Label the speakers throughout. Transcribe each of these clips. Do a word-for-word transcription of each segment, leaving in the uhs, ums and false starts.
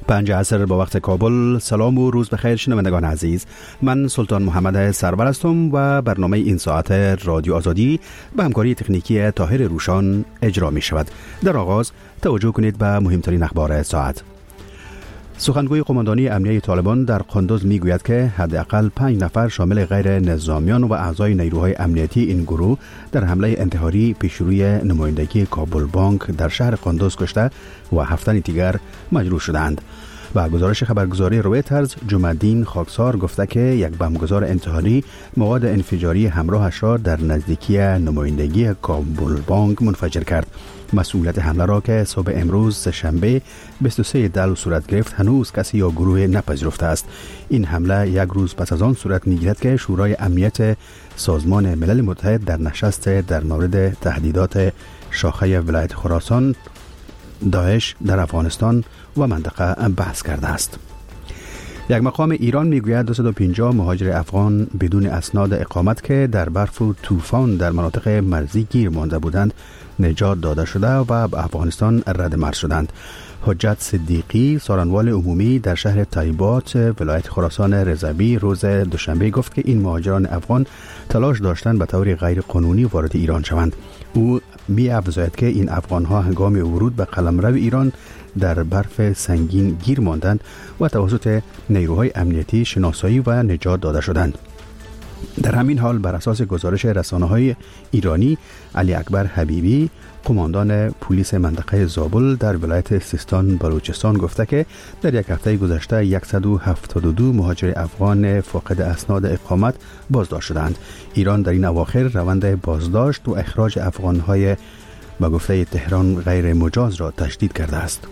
Speaker 1: پنج عصر با وقت کابل. سلام و روز بخیر شنوندگان عزیز، من سلطان محمد سرور هستم و برنامه این ساعت رادیو آزادی به همکاری تکنیکی طاهر روشان اجرا می شود. در آغاز توجه کنید به مهمترین اخبار ساعت. سخنگوی قماندانی امنیه طالبان در قندوز می گوید که حداقل پنج نفر شامل غیر نظامیان و اعضای نیروهای امنیتی این گروه در حمله انتحاری پیشروی نمایندگی کابل بانک در شهر قندوز کشته و هفت دیگر مجروح شدند. و گزارش خبرگزاری رویترز، جمع‌الدین خاکسار گفته که یک بمبگذار انتحاری مواد انفجاری همراهش را در نزدیکی نمایندگی کابل بانک منفجر کرد. مسئولیت حمله را که صبح امروز سه‌شنبه بیست و سه دلو صورت گرفت هنوز کسی یا گروه نپذیرفته است. این حمله یک روز پس از آن صورت می‌گیرد که شورای امنیت سازمان ملل متحد در نشست در مورد تهدیدات شاخه ولایت خراسان داعش در افغانستان و منطقه بحث کرده است. یک مقام ایران میگوید دویست و پنجاه مهاجر افغان بدون اسناد اقامت که در برف و طوفان در مناطق مرزی گیر مانده بودند نجات داده شده و به افغانستان رد مرز شدند. حجت صدیقی، سارنوال عمومی در شهر طیبات ولایت خراسان رضوی روز دوشنبه گفت که این مهاجران افغان تلاش داشتند به طور غیر قانونی وارد ایران شوند. او می افزاید که این افغان ها هنگام ورود به قلمرو ایران در برف سنگین گیر ماندند و توسط نیروهای امنیتی شناسایی و نجات داده شدند. در همین حال بر اساس گزارش رسانه‌های ایرانی، علی اکبر حبیبی، قماندان پلیس منطقه زابل در ولایت سیستان بلوچستان گفته که در یک هفته گذشته صد و هفتاد و دو مهاجر افغان فاقد اسناد اقامت بازداشت شدند. ایران در این اواخر روند بازداشت و اخراج افغان‌های به گفته تهران غیر مجاز را تشدید کرده است.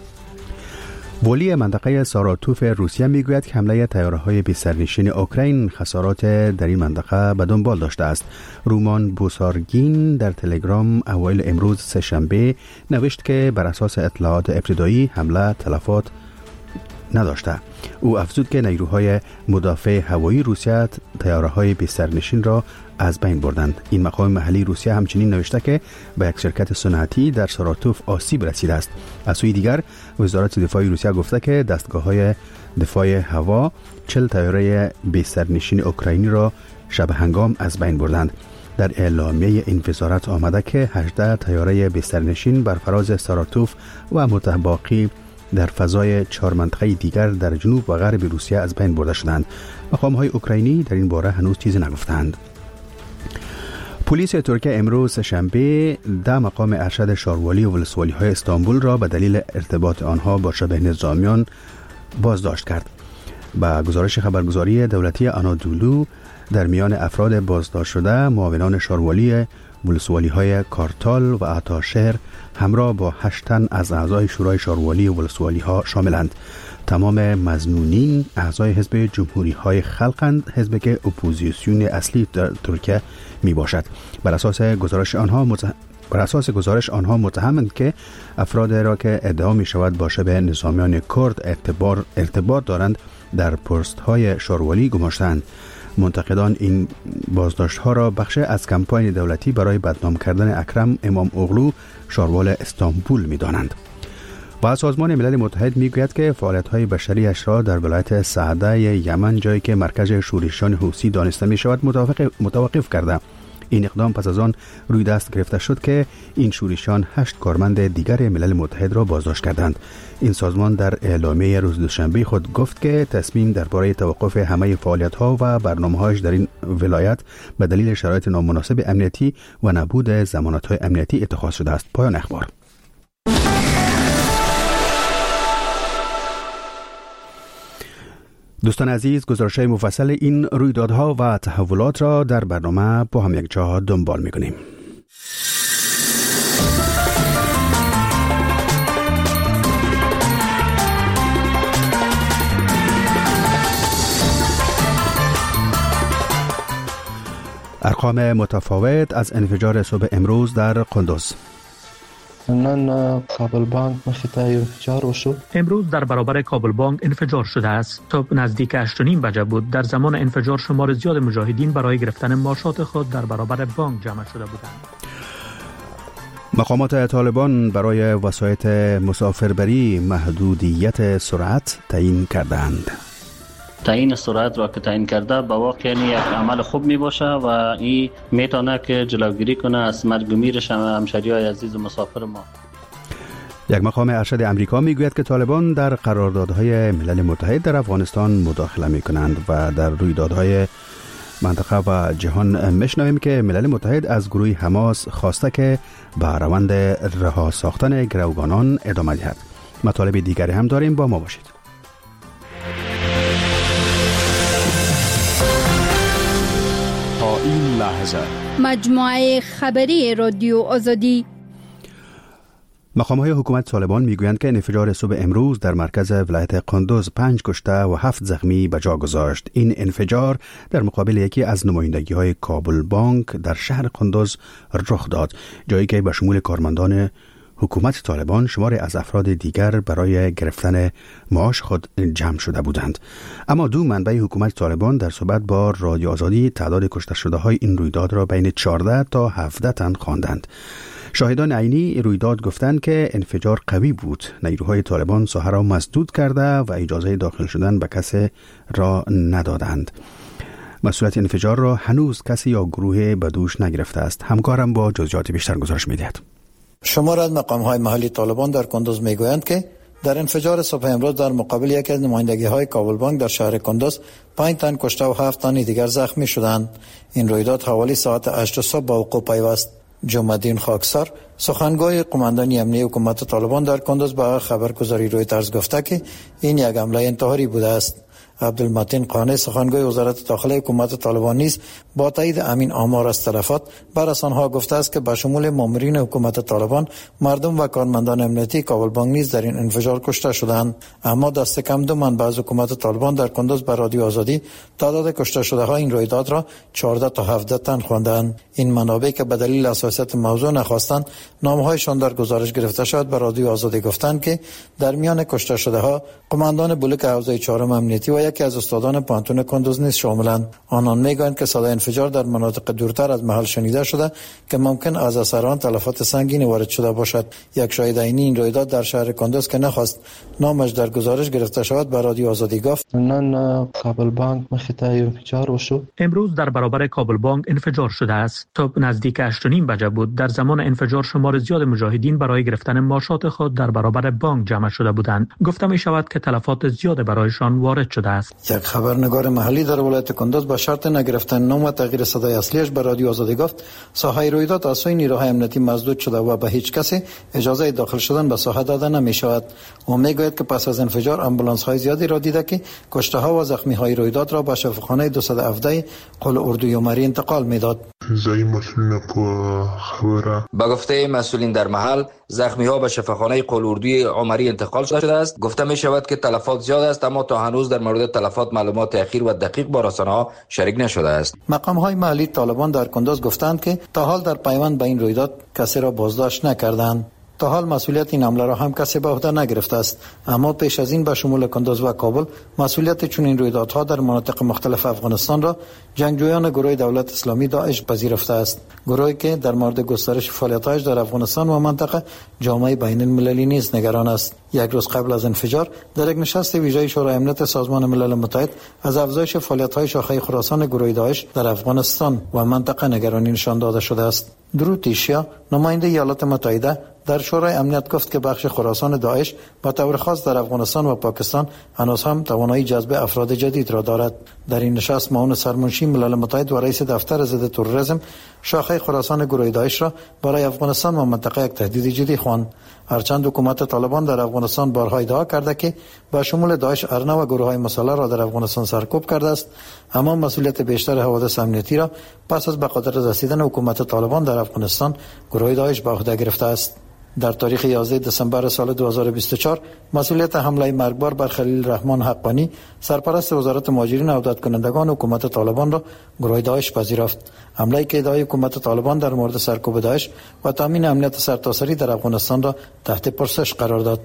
Speaker 1: ولی منطقه ساراتوف روسیه میگوید که حمله طیاره‌های بی سرنشین اوکراین خسارات در این منطقه به دنبال داشته است. رومان بوسارگین در تلگرام اوایل امروز سه‌شنبه نوشت که بر اساس اطلاعات ابتدایی حمله تلفات نداشته. او افزود که نیروهای مدافع هوایی روسیه طیاره‌های بی سرنشین را از بین بردند. این مقام محلی روسیه همچنین نوشته که به یک شرکت صنعتی در ساراتوف آسیب رسیده است. از سوی دیگر وزارت دفاع روسیه گفته که دستگاه‌های دفاع هوا چهل طیاره بی سرنشین اوکراینی را شب هنگام از بین بردند. در اعلامیه این وزارت آمده که هجده طیاره بی سرنشین بر فراز ساراتوف و متباقی در فضای چهار منطقه دیگر در جنوب و غرب روسیه از بین برده شدند. مقام‌های اوکراینی در این باره هنوز چیزی نگفتند. پلیس ترکیه امروز شنبه ده مقام ارشد شاروالی و ولسوالی های استانبول را به دلیل ارتباط آنها با شبه نظامیان بازداشت کرد. با گزارش خبرگزاری دولتی آنادولو در میان افراد بازداشت شده معاونان شاروالی ولسوالی های کارتال و عطاشهر همراه با هشت تن از اعضای شورای شاروالی و ولسوالی ها شاملند. تمام مظنونین اعضای حزب جمهوری های خلقند، حزبی که اپوزیسیون اصلی در ترکیه می باشد. بر اساس گزارش آنها متهم... بر اساس گزارش آنها متهمند که افراد را که ادعا می شود با شبه نظامیان کرد ارتباط ارتباط دارند در پست های شاروالی گماشتند. منتقدان این بازداشت ها را بخش از کمپاین دولتی برای بدنام کردن اکرم امام اغلو شاروال استانبول می دانند. و سازمان ملل متحد میگوید که فعالیت‌های بشریش را در ولایت سعده یمن، جایی که مرکز شورشیان حوثی دانسته می شود، متوقف کرده. این اقدام پس از آن روی دست گرفته شد که این شورشیان هشت کارمند دیگر ملل متحد را بازداشت کردند. این سازمان در اعلامیه روز دوشنبه خود گفت که تصمیم درباره توقف همه فعالیت‌ها و برنامه‌هایش در این ولایت به دلیل شرایط نامناسب امنیتی و نبود ضمانت‌های امنیتی اتخاذ شده است. پایان اخبار. دوستان عزیز، گزارش‌های مفصل این رویدادها و تحولات را در برنامه با هم یک جا دنبال می‌کنیم. ارقام متفاوت از انفجار صبح امروز در قندوز.
Speaker 2: نن کابل بانک مخیطه انفجار وشو.
Speaker 3: امروز در برابر کابل بانک انفجار شده است. تا نزدیک هشت و نیم بجه بود. در زمان انفجار شمار زیاد مجاهدین برای گرفتن ماشات خود در برابر بانک جمع شده بودند.
Speaker 1: مقامات طالبان برای وسایط مسافربری محدودیت سرعت تعیین کردند.
Speaker 4: تعیین سرعت را که تعیین کرده با واقع یعنی یک عمل خوب می باشه و این میتونه که جلوگیری کنه از مرگ و میر همشهریای عزیز و مسافر ما.
Speaker 1: یک مقام ارشد امریکا میگوید که طالبان در قراردادهای ملل متحد در افغانستان مداخله می کنند و در رویدادهای منطقه و جهان میشنویم که ملل متحد از گروه حماس خواسته که به روند رها ساختن گروگانان ادامه دهد. مطالب دیگری هم داریم، با ما باشید.
Speaker 5: تا این لحظه
Speaker 6: مجموعه خبری رادیو آزادی.
Speaker 1: مقام‌های حکومت طالبان میگویند که انفجار صبح امروز در مرکز ولایت قندوز پنج کشته و هفت زخمی به جا گذاشت. این انفجار در مقابل یکی از نمایندگی‌های کابل بانک در شهر قندوز رخ داد، جایی که به شمول کارمندان حکومت طالبان شماری از افراد دیگر برای گرفتن معاش خود جمع شده بودند. اما دو منبع حکومت طالبان در صحبت با رادیو آزادی تعداد کشته شده های این رویداد را بین چهارده تا هفده تن خواندند. شاهدان عینی رویداد گفتند که انفجار قوی بود. نیروهای طالبان ساحه را مسدود کرده و اجازه داخل شدن به کسی را ندادند. مسئولیت انفجار را هنوز کسی یا گروه به دوش نگرفته است. همکارم با جزئیات بیشتر گزارش می‌دهد.
Speaker 7: شمار از مقام‌های محلی طالبان در کندوز میگویند که در انفجار صبح امروز در مقابل یکی از نمایندگی‌های کابل بانک در شهر کندوز پنج تن کشته و هفت تن دیگر زخمی شدند. این رویداد حوالی ساعت هشت صبح با وقوع پیوست. جمع‌الدین خاکسار سخنگوی قماندانی امنیتی حکومت طالبان در کندوز با خبرگزاری رویترز گفته که این یک حمله انتحاری بوده است. عبدالمتین قانع سخنگوی وزارت داخلی حکومت طالبان نیز با تایید امین آمار از تلفات بر رسانه‌ها گفته است که به شمول مامورین حکومت طالبان، مردم و کارمندان امنیتی کابل بانک نیز در این انفجار کشته شدند. اما دست کم دو منبع از حکومت طالبان در کندوز به رادیو آزادی تعداد کشته شده ها این رویداد را چهارده تا هفده تن خواندند. این منابع که به دلیل حساسیت موضوع نخواستند نامه‌هایشان در گزارش گرفته شد به رادیو آزادی گفتند که در میان کشته شده ها قماندان بلوک حوزه چهارم امنیتی و یکی از استادان پانتون کندوز نیز شاملند. آنان میگویند که صدای انفجار در مناطق دورتر از محل شنیده شده که ممکن از اثران تلفات سنگینی وارد شده باشد. یک شاهد عینی این رویداد در شهر کندوز که نخواست نامش در گزارش گرفته شود به رادیو آزادی گفت:
Speaker 2: نن کابل بانک مخیطه انفجار شد.
Speaker 3: امروز در برابر کابل بانک انفجار شده است. تا نزدیک هشت و نیم بجه بود. در زمان انفجار شمار زیاد مجاهدین برای گرفتن معاشات خود در برابر بانک جمع شده بودند. گفته می شود که تلفات زیاد برایشان وارد شده است.
Speaker 7: یک خبرنگار محلی در ولایت کندوز با شرط نگرفتن نام و تغییر صدای اصلیش به رادیو آزادی گفت ساحه رویداد از سوی نیروهای امنیتی مسدود شده و به هیچ کسی اجازه داخل شدن به ساحه داده نمی شود. او میگوید که پس از انفجار امبولانس های زیادی را دیده که کشته ها و زخمی های رویداد را به شفاخانه دویست و هفده قل اردوی عمری انتقال میداد.
Speaker 8: با گفته مسئولین در محل زخمی ها به شفاخانه قل اردوی عمری انتقال شده است. گفته می شود که تلفات زیاد است، اما تا هنوز در مورد تلفات معلومات اخیر و دقیق با رسانه‌ها شریک نشده است.
Speaker 7: مقام های محلی طالبان در کندوز گفتند که تا حال در پیوند به این رویداد کسی را بازداشت نکردند. تا حال مسئولیت این حمله را هم کسی به عهده نگرفته است، اما پیش از این به شمول کندوز و کابل مسئولیت چنین رویدادها در مناطق مختلف افغانستان را جنگجویان گروه دولت اسلامی داعش پذیرفته است، گروهی که در مورد گسترش فعالیت‌هایش در افغانستان و منطقه جامعه بین المللی نیز نگران است. یک روز قبل از انفجار در یک نشست ویژه شورای امنیت سازمان ملل متحد از افزایش فعالیت‌های شاخه خراسان گروه داعش در افغانستان و منطقه نگرانی نشان داده شده است. درو تیشیا نماینده ایالات متحده در شورای امنیت گفت که بخش خراسان داعش به طور خاص در افغانستان و پاکستان هنوز هم توانایی جذب افراد جدید را دارد. در این نشست معاون سرمنشی ملل متحد و رئیس دفتر ضد تروریسم شاخه خراسان گروه داعش را برای افغانستان و منطقه یک تهدید جدی خواند. هرچند حکومت طالبان در افغانستان بارها ادعا کرده که با شمول داعش ارنه و گروه‌های مسلح را در افغانستان سرکوب کرده است، اما مسئولیت بیشتر حوادث امنیتی را پس از به قدرت رسیدن حکومت طالبان در افغانستان گروه داعش به عهده گرفته است. در تاریخ یازده دسامبر سال دو هزار و بیست و چهار مسئولیت حمله مرگبار بر خلیل الرحمن حقانی سرپرست وزارت مهاجرین و عودت کنندگان حکومت طالبان را گروه داعش پذیرفت. حمله‌ای که ادعای حکومت طالبان در مورد سرکوب داعش و تامین امنیت سرتاسری در افغانستان را تحت پرسش قرار داد.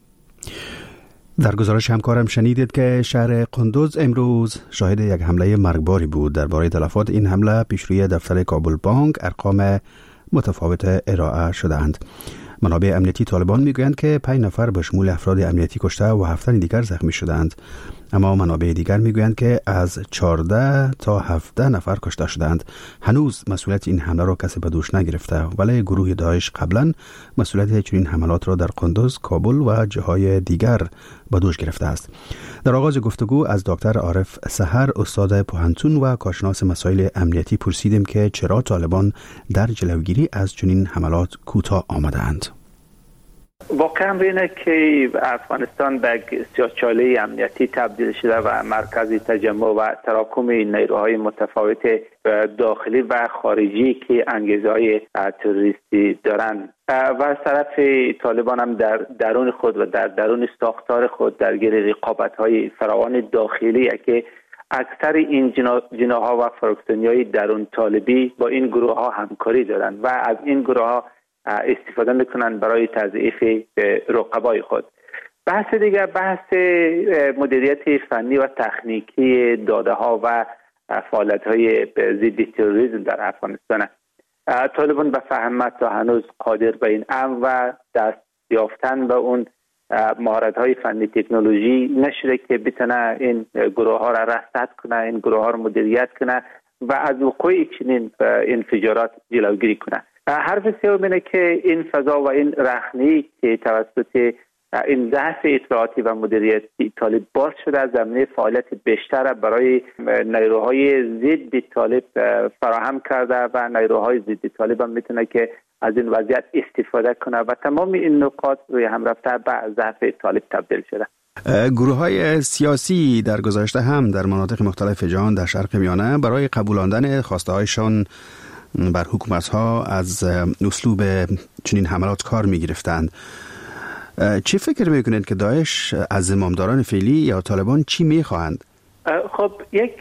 Speaker 1: در گزارش همکارم شنیدید که شهر قندوز امروز شاهد یک حمله مرگباری بود. درباره تلفات این حمله پیشروی دفتر کابل بانک ارقام متفاوت ارائه شده‌اند. منابع امنیتی طالبان میگویند که پنج نفر به شمول افراد امنیتی کشته و هفت دیگر زخمی شدند، اما منابع دیگر میگویند که از چهارده تا هفده نفر کشته شدند. هنوز مسئولیت این حمله را کسی به دوش نگرفته، ولی گروه داعش قبلا مسئولیت چنین حملات را در قندوز، کابل و جاهای دیگر به دوش گرفته است. در آغاز گفتگو از دکتر عارف سحر، استاد پوهنتون و کارشناس مسائل امنیتی، پرسیدیم که چرا طالبان در جلوگیری از چنین حملات کوتاه آمدند.
Speaker 9: واقعا اینه که افغانستان به سیاه‌چاله امنیتی تبدیل شده و مرکز تجمع و تراکم نیروهای متفاوت داخلی و خارجی که انگیزه‌های تروریستی دارند و از طرف طالبان هم در درون خود و در درون ساختار خود درگیر رقابت‌های فراوان داخلی که اکثر این جناح‌ها و فراکسیون‌های درون طالبی با این گروه‌ها همکاری دارند و از این گروه‌ها استفاده میکنن برای تضعیف رقبای خود. بحث دیگر بحث مدیریت فنی و تکنیکی داده ها و فعالیت های ضد تروریسم در افغانستان. طالبان به فهم تا هنوز قادر به این امر و دست یافتن به اون مهارت های فنی تکنولوژی نشده که بتونه این گروه ها را رصد کنه، این گروه ها را مدیریت کنه و از وقوع چنین انفجارات جلوگیری کنه. حرف سوم اینه که این فضا و این رخنه‌ای که توسط این ضعف اطلاعاتی و مدیریتی طالب باز شده از زمینه فعالیت بیشتر برای نیروهای ضد طالب فراهم کرده و نیروهای ضد طالب هم میتونه که از این وضعیت استفاده کنه و تمام این نقاط روی هم رفته به ضعف طالب تبدیل شده.
Speaker 1: گروه های سیاسی در گذشته هم در مناطق مختلف جهان در شرق میانه برای قبولاندن خواسته هایشان بر حکومت ها از اسلوب چنین حملات کار می گرفتند. چی فکر می کنید که داعش از زمامداران فعلی یا طالبان چی می خواهند؟
Speaker 9: خب یک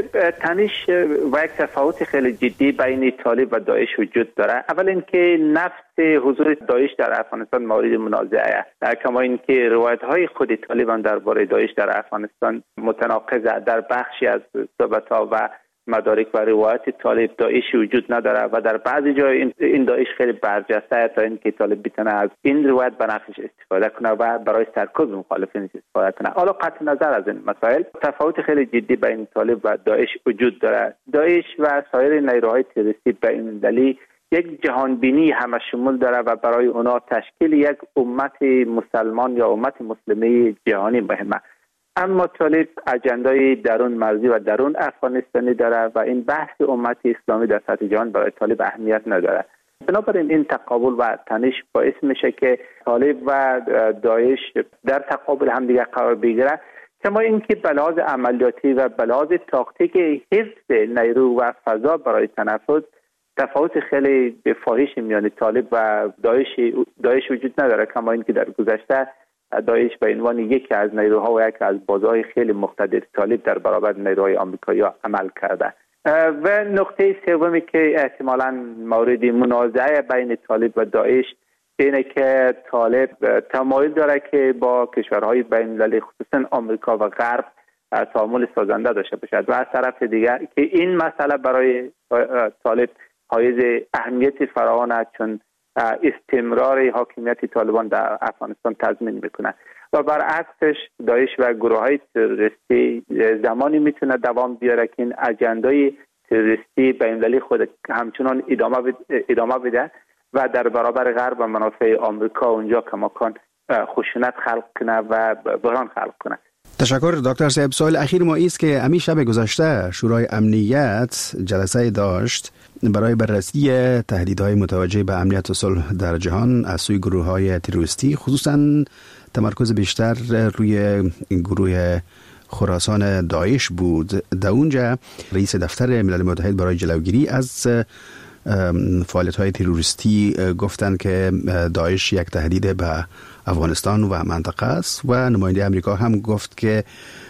Speaker 9: تنش و یک تفاوت خیلی جدی بین طالب و داعش وجود داره. اول اینکه نفس حضور داعش در افغانستان مورد منازعه است، کما اینکه روایت های خود طالبان درباره داعش در افغانستان متناقضه. در بخشی از صحبت ها و مدارک و روایت طالب داعش وجود نداره و در بعضی جای این داعش خیلی برجسته تا اینکه طالب بتونه از این روایت به نفعش استفاده کنه و برای سرکوب مخالفین استفاده کنه. حالا قطع نظر از این مسائل، تفاوت خیلی جدی بین طالب و داعش وجود داره. داعش و سایر نیروهای تروریستی به این دلیل یک جهانبینی همه شمول داره و برای اونا تشکیل یک امت مسلمان یا امت مسلمه جهانی مهمه. اما طالب اجندای درون مرزی و درون افغانستانی داره و این بحث امت اسلامی در سطح جهان برای طالب اهمیت نداره. بنابراین این تقابل و تنش باعث میشه که طالب و داعش در تقابل همدیگر قرار بگیره، کما اینکه به لحاظ عملیاتی و به لحاظ تاکتیک حفظ نیرو و فضا برای تنفس تفاوت خیلی فاحش میان طالب و داعش داعش وجود نداره، کما اینکه در گذشته داعش به عنوان یکی از نیروها و یکی از بازهای خیلی مقتدر طالب در برابر نیروهای آمریکایی عمل کرده. و نقطه سومی که احتمالاً مورد منازعه بین طالب و داعش اینه که طالب تمایل داره که با کشورهای بین المللی خصوصا آمریکا و غرب تعامل سازنده داشته باشد و از طرف دیگر که این مسئله برای طالب حائز اهمیت فراوان است، چون استمرار حاکمیت طالبان در افغانستان تضمین میکنه و برعکسش داعش و گروه های تروریستی زمانی میتونه دوام بیاره که این اجندای تروریستی بین‌المللی خود همچنان ادامه ادامه بده و در برابر غرب و منافع آمریکا اونجا کماکان خشونت خلق کنه و بحران خلق کنه.
Speaker 1: تشکر دکتر صاحب. سوال اخیر ما است که امی شب گذشته شورای امنیت جلسه داشت برای بررسی تهدیدهای متوجه به امنیت و صلح در جهان از سوی گروه‌های تروریستی، خصوصا تمرکز بیشتر روی گروه خراسان داعش بود. در اونجا رئیس دفتر ملل متحد برای جلوگیری از فعالیت‌های تروریستی گفتند که داعش یک تهدید به افغانستان و منطقه است و نماینده امریکا هم گفت که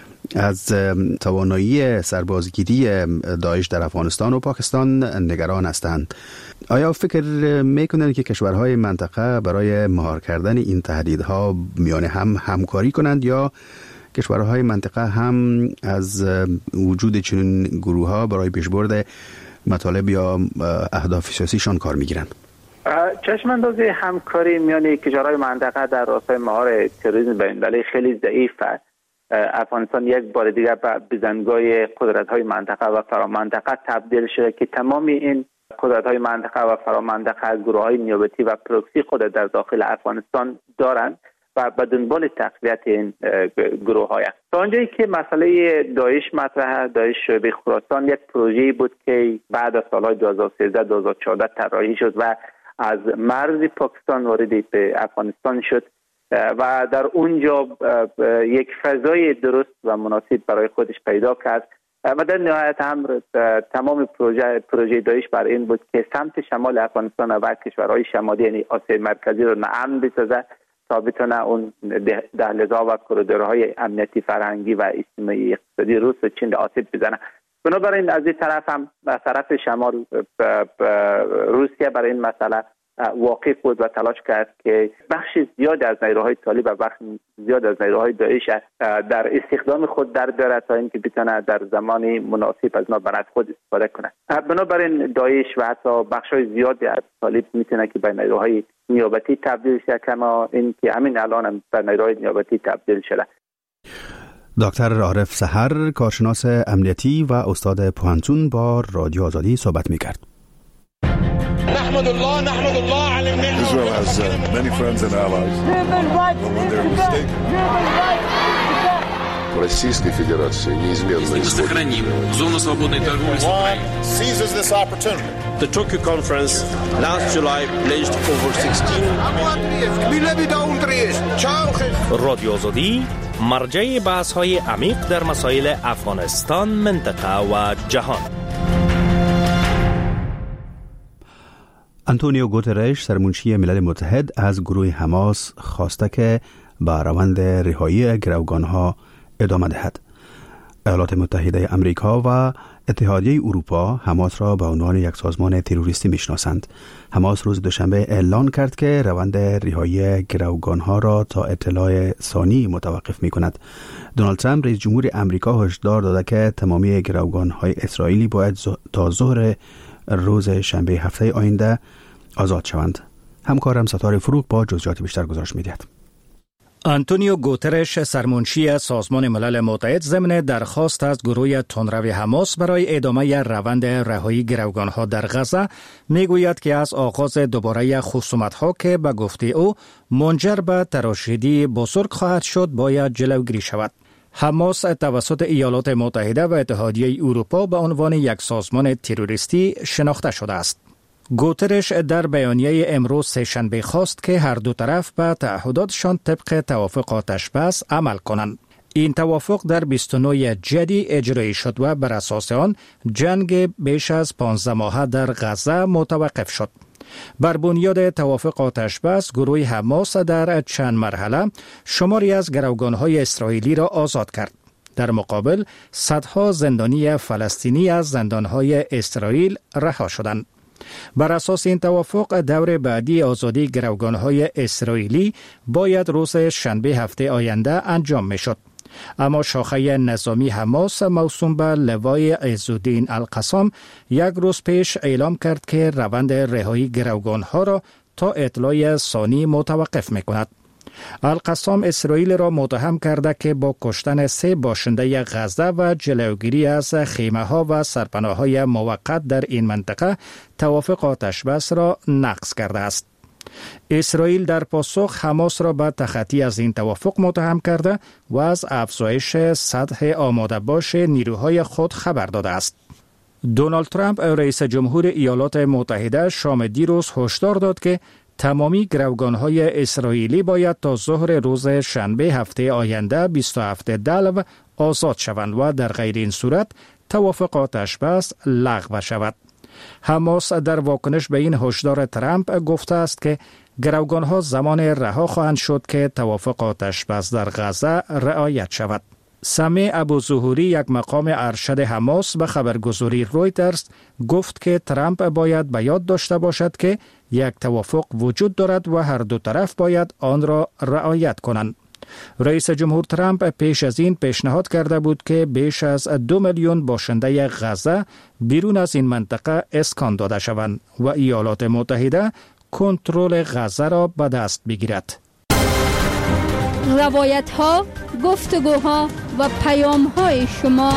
Speaker 1: از توانایی سربازگیری داعش در افغانستان و پاکستان نگران هستند. آیا فکر میکنند که کشورهای منطقه برای مهار کردن این تهدیدها میان هم همکاری کنند یا کشورهای منطقه هم از وجود چنین گروه‌ها برای پیشبرد مطالب یا اهداف سیاسیشان کار میگیرند؟
Speaker 9: چشماندازی همکاری میان کشورهای منطقه در راستای مهار تروریسم بین‌المللی خیلی ضعیفه. افغانستان یک بار دیگر به بزنگاه قدرت‌های منطقه و فرامنطقه تبدیل شده که تمام این قدرت‌های منطقه و فرامنطقه گروه‌های نیابتی و پروکسی خود در داخل افغانستان دارند و به دنبال تقویت این گروه‌های است. تا آنجایی که مسئله داعش مطرحه، داعش شعبه خراسان یک پروژه‌ای بود که بعد از سال‌های دو هزار و سیزده دو هزار و چهارده طراحی شد و از مرز پاکستان وارد به افغانستان شد و در اونجا یک فضای درست و مناسب برای خودش پیدا کرد و در نهایت هم تمام پروژه پروژه داعش بر این بود که سمت شمال افغانستان و کشورهای شمالی یعنی آسیای مرکزی رو ناامن بسازه تا بتونه اون دهلیزها و کوریدورهای امنیتی فرهنگی و اجتماعی اقتصادی روس و چین را آسیب بزنه. بنابراین از این طرف هم از طرف شمال روسیه برای این مسئله واقف بود و تلاش کرد که بخش زیاد از نیروهای طالب و بخش زیاد از نیروهای داعش در استخدام خود در بیاره تا اینکه بتونه در زمان مناسب از اینا برای خود استفاده کنه. بنابراین داعش و حتی بخش‌های زیادی از طالب میتونه که به نیروهای نیابتی تبدیل شه، کما اینکه همین الان هم به نیروهای نیابتی تبدیل شده.
Speaker 1: دکتر عارف سحر، کارشناس امنیتی و استاد پوهنتون، با رادیو آزادی صحبت می‌کرد.
Speaker 10: نحمد الله نحمد الله على النعمة. Israel has uh, many friends and allies. But when they're mistaken.
Speaker 11: Российской Федерации неизменно
Speaker 12: сохраним зону свободной торговли с Украиной.
Speaker 10: Seizes this opportunity.
Speaker 13: The Tokyo conference last July pledged over sixteen.
Speaker 14: رادیو آزادی مرجع بحث‌های عمیق در مسائل افغانستان، منطقه و جهان.
Speaker 1: آنتونیو گوترش، سرمنشی ملل متحد، از گروه حماس خواسته که به روند رهایی گروگانها ادامه دهد. ایالات متحده امریکا و اتحادیه اروپا حماس را به عنوان یک سازمان تروریستی میشناسند. حماس روز دوشنبه اعلان کرد که روند رهایی گروگانها را تا اطلاع ثانی متوقف می کند. دونالد ترامپ رئیس جمهور امریکا هشدار داده که تمامی گروگانهای اسرائیلی باید تا ظهر روز شنبه هفته آینده آزاد شوند. همکارم ستاره فروغ با جزئیات بیشتر گزارش می‌دهد.
Speaker 15: آنتونیو گوترش، سرمنشی سازمان ملل متحد، ضمن درخواست از گروه تندرو حماس برای ادامه روند رهایی گروگانها در غزه میگوید که از آغاز دوباره خصومت‌ها که به گفته او منجر به تراشیدی بزرگ خواهد شد باید جلوگیری شود. حماس توسط ایالات متحده و اتحادیه اروپا به عنوان یک سازمان تروریستی شناخته شده است. گوترش در بیانیه امروز سه‌شنبه خواست که هر دو طرف به تعهداتشان طبق توافق آتش‌بس عمل کنند. این توافق در بیست و نه جدی اجرایی شد و بر اساس آن جنگ بیش از پانزده ماهه در غزه متوقف شد. بر بنیاد توافق آتش‌بس، گروه حماس در چند مرحله شماری از گروگان‌های اسرائیلی را آزاد کرد. در مقابل صدها زندانی فلسطینی از زندان‌های اسرائیل رها شدند. بر اساس این توافق، دور بعدی آزادی گروگان‌های اسرائیلی باید روز شنبه هفته آینده انجام می‌شد. اما شاخه نظامی حماس موسوم به لوای عزالدین القسام یک روز پیش اعلام کرد که روند رهایی گروگان‌ها را تا اطلاع ثانی متوقف می‌کند. القسام اسرائیل را متهم کرده که با کشتن سه باشنده غزه و جلوگیری از خیمه‌ها و سرپناه‌های موقت در این منطقه توافق آتش‌بس را نقض کرده است. اسرائیل در پاسخ حماس را به تخطی از این توافق متهم کرده و از افزایش سطح آماده باش نیروهای خود خبر داده است. دونالد ترامپ، رئیس جمهور ایالات متحده، شام دیروز هشدار داد که تمامی گروگان‌های اسرائیلی باید تا ظهر روز شنبه هفته آینده بیست و هفت دلو آزاد شوند و در غیر این صورت توافق آتش‌بس لغو شود. حماس در واکنش به این هشدار ترامپ گفته است که گروگان‌ها زمان رها خواهند شد که توافق آتش‌بس در غزه رعایت شود. سمیع ابوظهوری، یک مقام ارشد حماس، به خبرگزاری رویترز گفت که ترامپ باید به یاد داشته باشد که یک توافق وجود دارد و هر دو طرف باید آن را رعایت کنند. رئیس جمهور ترامپ پیش از این پیشنهاد کرده بود که بیش از دو میلیون باشنده غزه بیرون از این منطقه اسکان داده شوند و ایالات متحده کنترل غزه را به دست بگیرد.
Speaker 6: روایت ها، گفتگوها و پیام های شما.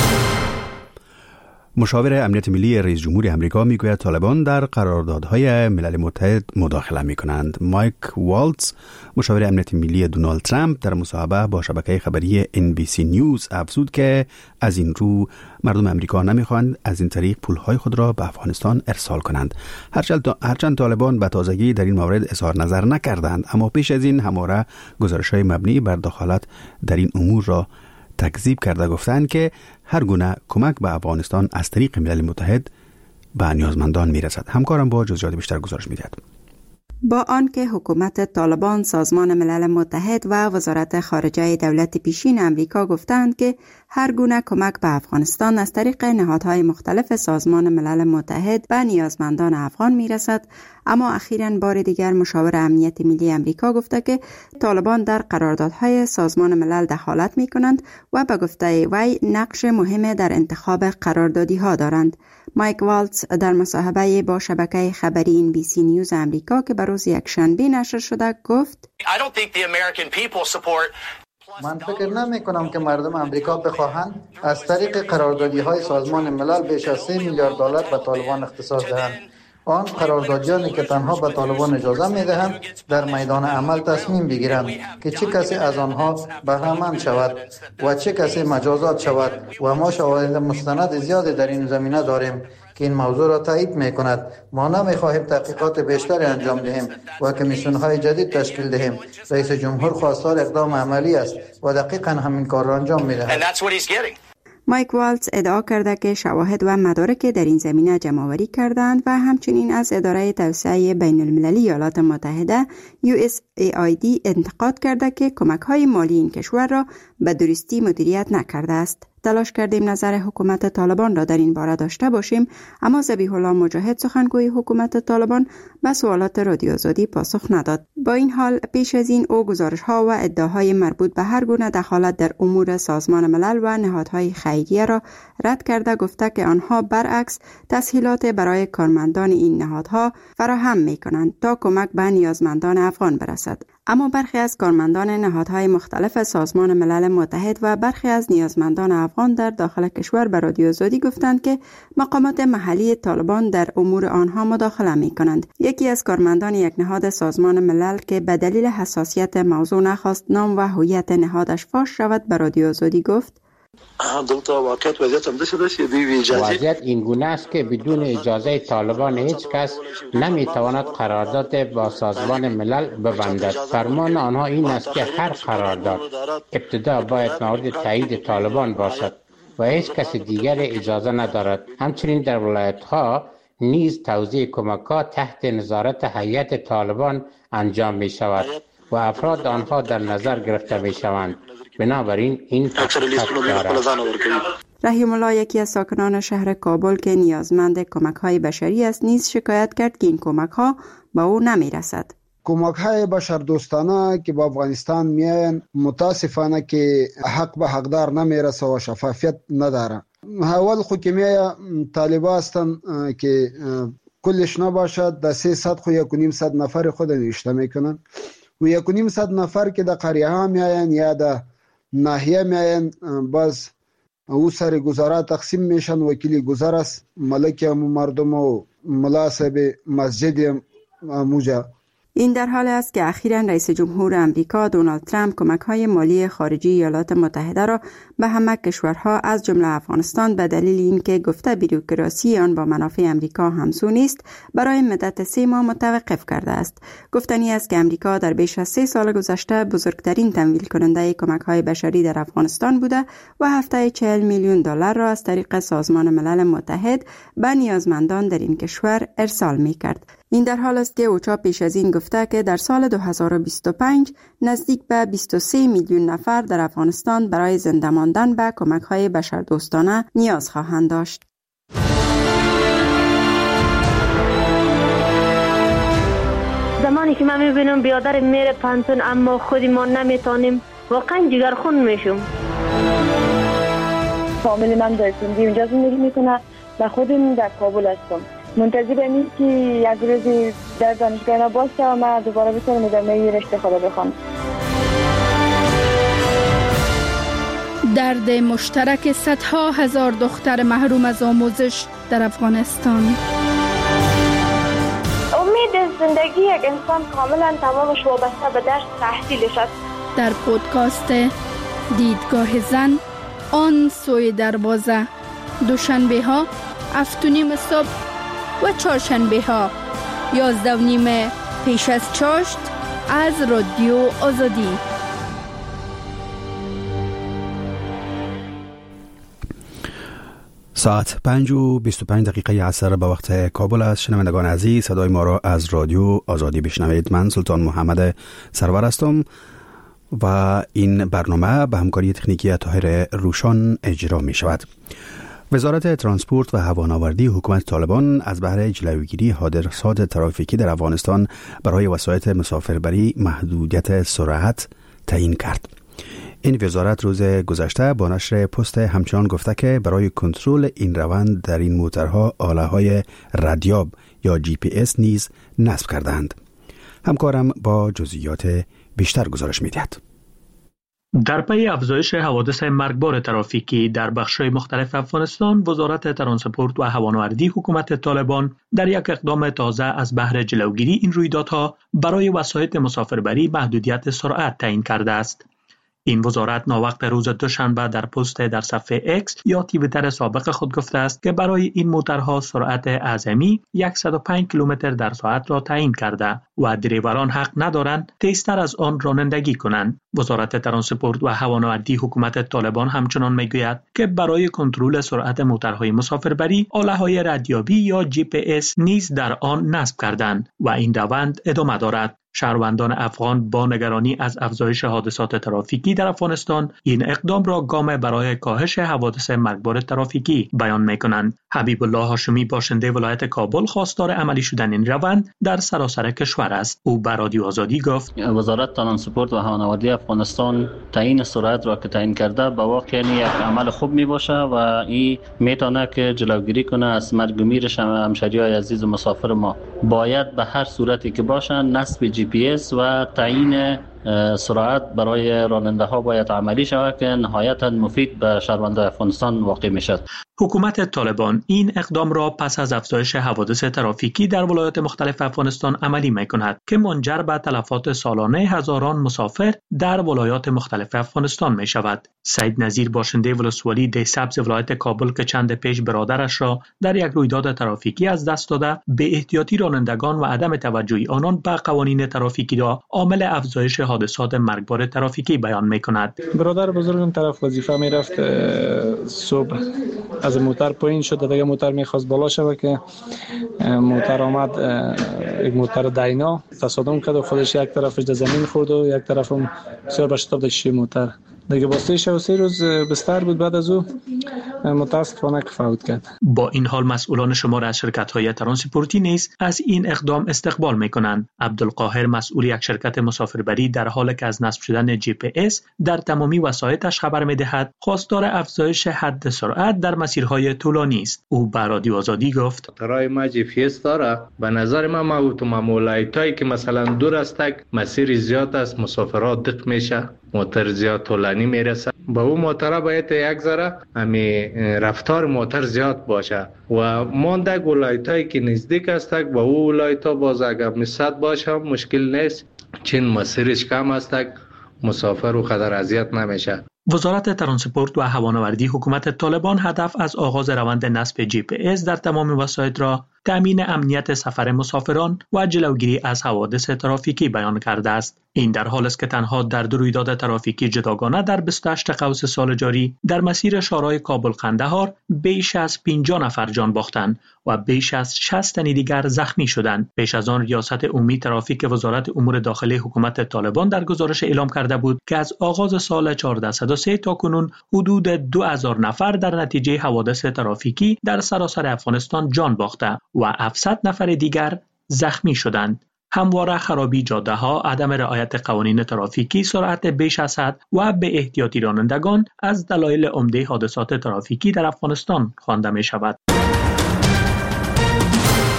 Speaker 1: مشاور امنیت ملی رئیس جمهور امریکا میگوید طالبان در قراردادهای ملل متحد مداخله میکنند. مایک والتز، مشاور امنیت ملی دونالد ترامپ، در مصاحبه با شبکه خبری ان بی سی نیوز افزود که از این رو مردم امریکا نمیخواهند از این طریق پولهای خود را به افغانستان ارسال کنند. هرچند طالبان به تازگی در این مورد اظهار نظر نکردند، اما پیش از این همواره گزارش‌های مبنی بر دخالت در این امور را تکذیب کرده گفتند که هر گونه کمک به افغانستان از طریق ملل متحد به نیازمندان میرسد. همکارم با جزئیات بیشتر گزارش میدهد.
Speaker 16: با آنکه حکومت طالبان، سازمان ملل متحد و وزارت خارجه دولت پیشین امریکا گفتند که هر گونه کمک به افغانستان از طریق نهادهای مختلف سازمان ملل متحد به نیازمندان افغان میرسد، اما اخیراً بار دیگر مشاور امنیت ملی امریکا گفته که طالبان در قراردادهای سازمان ملل دخالت می کنند و به گفته وی نقش مهم در انتخاب قراردادی ها دارند. مایک والتز در مصاحبه با شبکه خبری ان بی سی نیوز امریکا که به روز یکشنبه نشر شده گفت:
Speaker 7: من فکر نمی کنم که مردم امریکا بخواهند از طریق قراردادی های سازمان ملل بیش از سه میلیارد دلار به طالبان اختصاص دهند. آن قراردادیانی که تنها به طالبان اجازه می دهند در میدان عمل تصمیم بگیرند که چه کسی از آنها بهره‌مند شود و چه کسی مجازات شود و ما شواهد مستند زیادی در این زمینه داریم که این موضوع را تایید می کند. ما نمی خواهیم تحقیقات بیشتری انجام دهیم و کمیسیون های جدید تشکیل دهیم. رئیس جمهور خواستار اقدام عملی است و دقیقاً همین کار را انجام می دهد.
Speaker 16: مایک والتز ادعا کرده که شواهد و مدارک در این زمینه جمع‌آوری کردند و همچنین از اداره توسعه بین المللی ایالات متحده یو اس ای آی دی انتقاد کرده که کمک‌های مالی این کشور را به درستی مدیریت نکرده است. تلاش کردیم نظر حکومت طالبان را در این باره داشته باشیم، اما ذبیح الله مجاهد، سخنگوی حکومت طالبان، به سوالات رادیو آزادی پاسخ نداد. با این حال پیش از این او گزارش‌ها و ادعاهای مربوط به هر گونه دخالت در امور سازمان ملل و نهادهای خیریه را رد کرده گفته که آنها برعکس تسهیلات برای کارمندان این نهادها فراهم می‌کنند تا کمک به نیازمندان افغان برسد. اما برخی از کارمندان نهادهای مختلف سازمان ملل متحد و برخی از نیازمندان افغان در داخل کشور به رادیو آزادی گفتند که مقامات محلی طالبان در امور آنها مداخله می کنند. یکی از کارمندان یک نهاد سازمان ملل که به دلیل حساسیت موضوع نخواست نام و هویت نهادش فاش شود به رادیو آزادی گفت:
Speaker 17: وضعیت این گونه است که بدون اجازه طالبان هیچ کس نمیتواند قرارداد با سازمان ملل ببندد. فرمان آنها این است که هر قرارداد ابتدا باید مورد تایید طالبان باشد و هیچ کس دیگر اجازه ندارد. همچنین در ولایت ها نیز توزیع کمک‌ها تحت نظارت هیئت طالبان انجام می شود و افراد آنها در نظر گرفته می شوند. بنابراین این
Speaker 16: رحیم الله، یکی از ساکنان شهر کابل که نیازمند کمک‌های بشری است، نیز شکایت کرد که این کمک‌ها به او نمی‌رسد.
Speaker 18: کمک‌های بشردوستانه که به افغانستان میان متاسفانه که حق به حقدار نمیرسه و شفافیت نداره. اول خو که میای طالبا هستن که کلش نباشد در سیصد خو یک و نیم صد نفر خود نوشته میکنن و یک و نیم صد نفر که در قریه ها میاین یا در ناحیه میاین باز او سر گذاره تقسیم میشن. وکیلی گذر است، ملک مردم و ملاسب مسجد موجه.
Speaker 16: این در حال است که اخیراً رئیس جمهور امریکا دونالد ترامپ کمک‌های مالی خارجی ایالات متحده را به همه کشورها از جمله افغانستان به دلیل اینکه گفته بوروکراسی آن با منافع امریکا همسو نیست برای مدت سه ماه متوقف کرده است. گفتنی است که امریکا در بیش از سه سال گذشته بزرگترین تمویل کننده کمک‌های بشری در افغانستان بوده و هفته چهل میلیون دلار را از طریق سازمان ملل متحد به نیازمندان در این کشور ارسال می‌کرد. این در حال است که اوچا پیش از این گفته که در سال دو هزار و بیست و پنج نزدیک به بیست و سه میلیون نفر در افغانستان برای زنده ماندن به کمک‌های بشردوستانه نیاز خواهند داشت.
Speaker 19: زمانی که من می‌بینم بیادر میره پانتون اما خودی ما نمیتونیم، واقعا جگرخون میشم.
Speaker 20: فامیل من در سندی اونجا زندگی میکنه و خودم در کابل هستم. منتظرم که یک روزی در دانشگاه باشه و من دوباره بتونم ادامه رشته خود بخونم.
Speaker 6: درد مشترک صدها هزار دختر محروم از آموزش در افغانستان.
Speaker 19: امید زندگی یک انسان کاملا تمامش وابسته به درس تحصیلش است.
Speaker 6: در پودکاست دیدگاه زن آن سوی دروازه، دوشنبه ها هفت و نیم صبح و چهارشنبه ها یازده و نیم پیش از چاشت از رادیو آزادی.
Speaker 1: ساعت پنج و بیست و پنج دقیقه عصر به وقت کابل است. شنوندگان عزیز، صدای ما را از رادیو آزادی بشنوید. من سلطان محمد سرور هستم و این برنامه به همکاری تکنیکی طاهر روشان اجرا می شود. وزارت ترانسپورت و هوانوردی حکومت طالبان از بهر جلوگیری حادثات ترافیکی در افغانستان برای وسایط مسافربری محدودیت سرعت تعیین کرد. این وزارت روز گذشته با نشر پست همچنان گفته که برای کنترل این روند در این موترها آله‌های ردیاب یا جی پی اس نیز نصب کردند. همکارم با جزئیات بیشتر گزارش می‌دهد.
Speaker 3: در پی افزایش حوادث مرگبار ترافیکی در بخش‌های مختلف افغانستان، وزارت ترانسپورت و هوانوردی حکومت طالبان در یک اقدام تازه از بهر جلوگیری این رویدادها برای وسایط مسافربری محدودیت سرعت تعیین کرده است. این وزارت ناوقت روز دوشنبه در پست در صفحه اکس یا توییتر سابق خود گفته است که برای این موترها سرعت اعظمی صد و پنج کیلومتر در ساعت را تعیین کرده و دریوران حق ندارند تیزتر از آن رانندگی کنند. وزارت ترانسپورت و هوانوردی حکومت طالبان همچنان میگوید که برای کنترل سرعت موترهای مسافربری آله‌های ردیابی یا جی پی اس نیز در آن نصب کردند و این روند ادامه دارد. شهروندان افغان با نگرانی از افزایش حادثات ترافیکی در افغانستان این اقدام را گام برای کاهش حوادث مرگبار ترافیکی بیان می‌کنند. حبیب الله هاشمی باشنده ولایت کابل خواستار عملی شدن این روند در سراسر کشور است. او به رادیو آزادی گفت
Speaker 4: وزارت ترانسپورت و هوانوردی افغانستان تعیین سرعت را که تعیین کرده به واقع یک عمل خوب میباشه و این میتونه که جلوگیری کنه از مرگ و میر همشهریای عزیز و مسافر ما. باید به هر صورتی که باشه نصب جی پی اس و تعیین سرعت برای راننده ها باید عملی شود که نهایتا مفید به شهروندان افغانستان واقع می شود.
Speaker 3: حکومت طالبان این اقدام را پس از افزایش حوادث ترافیکی در ولایات مختلف افغانستان عملی می کند که منجر به تلفات سالانه هزاران مسافر در ولایات مختلف افغانستان می شود. سید نظیر باشنده ولسوالی ده سبز ولایت کابل که چند پیش برادرش را در یک رویداد ترافیکی از دست داده، به احتیاطی رانندگان و عدم توجهی آنان به قوانین ترافیکی را عامل افزایش حادثات مرگبار ترافیکی بیان می کند.
Speaker 21: برادر بزرگم طرف وظیفه می رفت، صبح از موتر پایین شد، دیگه موتر میخواست بالا شود که موتر آمد، یک موتر داینا تصادم کرد و خودش یک طرفش در زمین خورد و یک طرفم بسیار به شتاب شیشه موتر دیگه باستیش و سه روز بستر بود. بعد از او متاسفانه فوت کرد.
Speaker 3: با این حال مسئولان شمار از شرکت‌های ترانسپورتی نیز از این اقدام استقبال می‌کنند. عبدالقاهر مسئول یک شرکت مسافربری در حالی که از نصب شدن جی پی اس در تمامی وسایطش خبر می‌دهد خواستار افزایش حد سرعت در مسیرهای طولانی است. او به رادیو آزادی گفت
Speaker 22: ترای ما جی پی اس داره. به نظر من ما اتومبیلایی که مثلا دور است مسیر زیاد است، مسافرات دق میشه، موتر زیاد طولانی میرسه، با اون موتر باید یک ذره همی رفتار موتر زیاد باشه و مانده ولایتایی که نزدیک است با اون ولایتا باز اگر مسد باشه مشکل نیست، چون مسیرش کم است مسافر و قدر اذیت نمیشه.
Speaker 3: وزارت ترانسپورت و هوانوردی حکومت طالبان هدف از آغاز روند نصب جی پی اس در تمام وسایط را تامین امنیت سفر مسافران و جلوگیری از حوادث ترافیکی بیان کرده است. این در حالی است که تنها در دو رویداد ترافیکی جداگانه در بیست و هشت قوس سال جاری در مسیر شارای کابل قندهار بیش از پنجاه نفر جان باختند و بیش از شصت تن دیگر زخمی شدند. پیش از آن ریاست عمومی ترافیک وزارت امور داخلی حکومت طالبان در گزارش اعلام کرده بود که از آغاز سال چهارصد و سه تا کنون حدود دو هزار نفر در نتیجه حوادث ترافیکی در سراسر افغانستان جان باخته و هفتصد نفر دیگر زخمی شدند. همواره خرابی جاده ها، عدم رعایت قوانین ترافیکی، سرعت بیش از حد و به احتیاطی رانندگان از دلایل عمده حادثات ترافیکی در افغانستان خوانده می شود.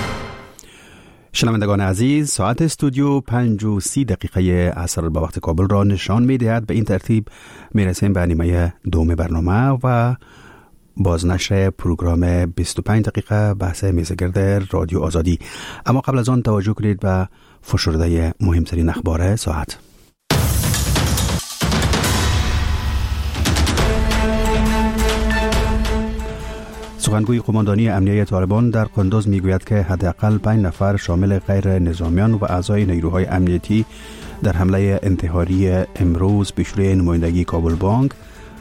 Speaker 1: شنوندگان عزیز، ساعت استودیو پنج و سی دقیقه عصر به وقت کابل را نشان می دهد. به این ترتیب می رسیم به نیمه دوم برنامه و بازنشر پروگرام بیست و پنج دقیقه بحث میزگرد رادیو آزادی. اما قبل از آن توجه کنید به فشرده مهمترین اخبار ساعت. سخنگوی قماندانی امنیه طالبان در قندوز میگوید که حداقل پنج نفر شامل غیر نظامیان و اعضای نیروهای امنیتی در حمله انتحاری امروز به شوره نمایندگی کابل بانک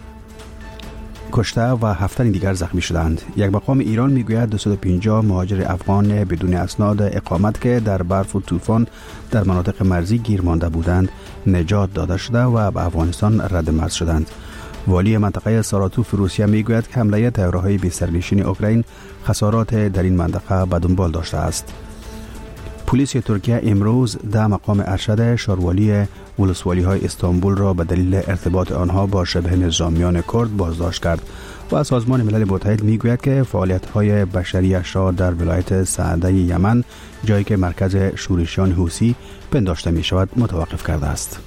Speaker 1: کشته و هفت تن دیگر زخمی شدند. یک مقام ایران میگوید دویست و پنجاه مهاجر افغان بدون اسناد اقامت که در برف و طوفان در مناطق مرزی گیر مانده بودند نجات داده شده و به افغانستان رد مرز شدند. والی منطقه ساراتوف روسیه میگوید که حمله طیاره‌های بی‌سرنشین اوکراین خسارات در این منطقه به دنبال داشته است. پلیس ترکیه امروز ده مقام ارشد شاروالی ولسوالی های استانبول را به دلیل ارتباط آنها با شبه نظامیان کرد بازداشت کرد و سازمان ملل متحد میگوید که فعالیت های بشریش را در ولایت سعده یمن، جایی که مرکز شورشیان حوثی پنداشته می شود، متوقف کرده است.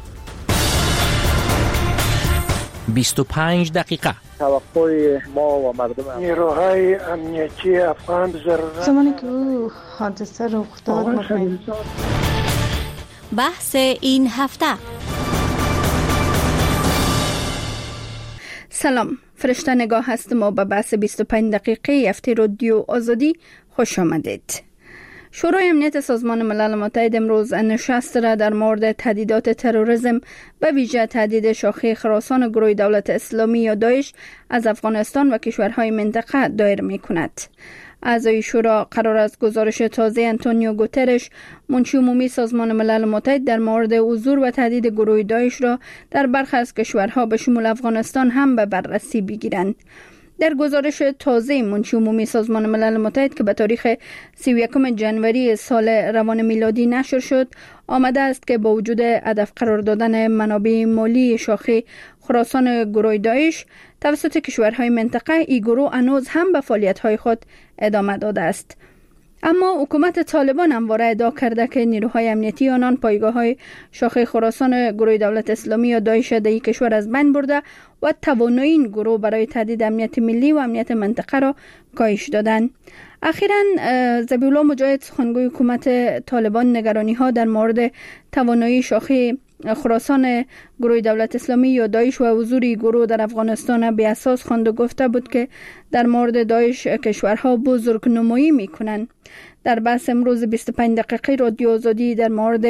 Speaker 2: بیست و پنج دقیقه
Speaker 5: توقع ما و مردم نیروهای امنیتی افغان ضرورت
Speaker 23: زمانی که او حادثه رخ داد
Speaker 24: بحث این هفته.
Speaker 6: سلام، فرشته نگاه هستم و به بحث بیست و پنج دقیقه هفته رادیو آزادی خوش آمدید. شورای امنیت سازمان ملل متحد امروز نشست را در مورد تهدیدات تروریسم به ویژه تهدید شاخه خراسان گروه دولت اسلامی یا داعش از افغانستان و کشورهای منطقه دایر می کند. اعضای شورا قرار است گزارش تازه آنتونیو گوترش، منشی عمومی سازمان ملل متحد، در مورد حضور و تهدید گروه داعش را در برخی از کشورها به شمول افغانستان هم به بررسی بگیرند. در گزارش تازه منشی عمومی سازمان ملل متحد که به تاریخ سی و یکم ژانویه سال روان میلادی نشر شد، آمده است که با وجود هدف قرار دادن منابع مالی شاخه خراسان گروه داعش توسط کشورهای منطقه، این گروه هنوز هم به فعالیت‌های خود ادامه داده است. اما حکومت طالبان همواره ادعا کرده که نیروهای امنیتی آنان پایگاه‌های شاخه خراسان گروه دولت اسلامی یا داعش در این کشور از بین برده و توانایی این گروه برای تهدید امنیت ملی و امنیت منطقه را کاهش دادند. اخیراً ذبیحالله مجاهد، سخنگوی حکومت طالبان، نگرانی‌ها در مورد توانایی شاخه خراسان گروه دولت اسلامی یا داعش و حضور گروه در افغانستان بی اساس خواند و گفته بود که در مورد داعش کشورها بزرگنمایی میکنند. در بحث امروز بیست و پنج دقیقه رادیو آزادی در مورد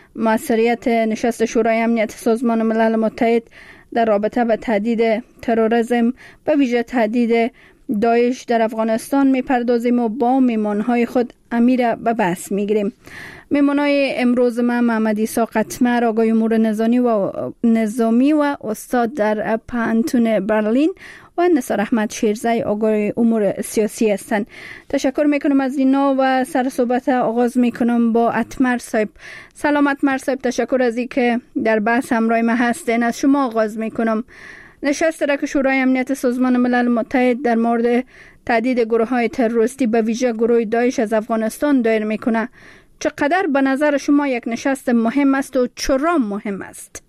Speaker 6: موثریت نشست شورای امنیت سازمان ملل متحد در رابطه با تهدید تروریسم، به ویژه تهدید داعش در افغانستان میپردازیم و با میمانهای خود امیر به بحث میگیریم. میمانای امروز من محمد عیسی قطمر، آقای امور نظامی و نظامی و استاد در پانتون برلین، و نثار احمد شیرزی، آقای امور سیاسی هستند. تشکر میکنم از اینا و سر صحبت آغاز میکنم با اتمر صاحب. سلام اتمر صاحب، تشکر از اینکه در بحث همراه ما هستین. از شما آغاز میکنم. نشست را که شورای امنیت سازمان ملل متحد در مورد تهدید گروه های تروریستی به ویژه گروه داعش از افغانستان دایر میکنه، چقدر به نظر شما یک نشست مهم است و چرا مهم است؟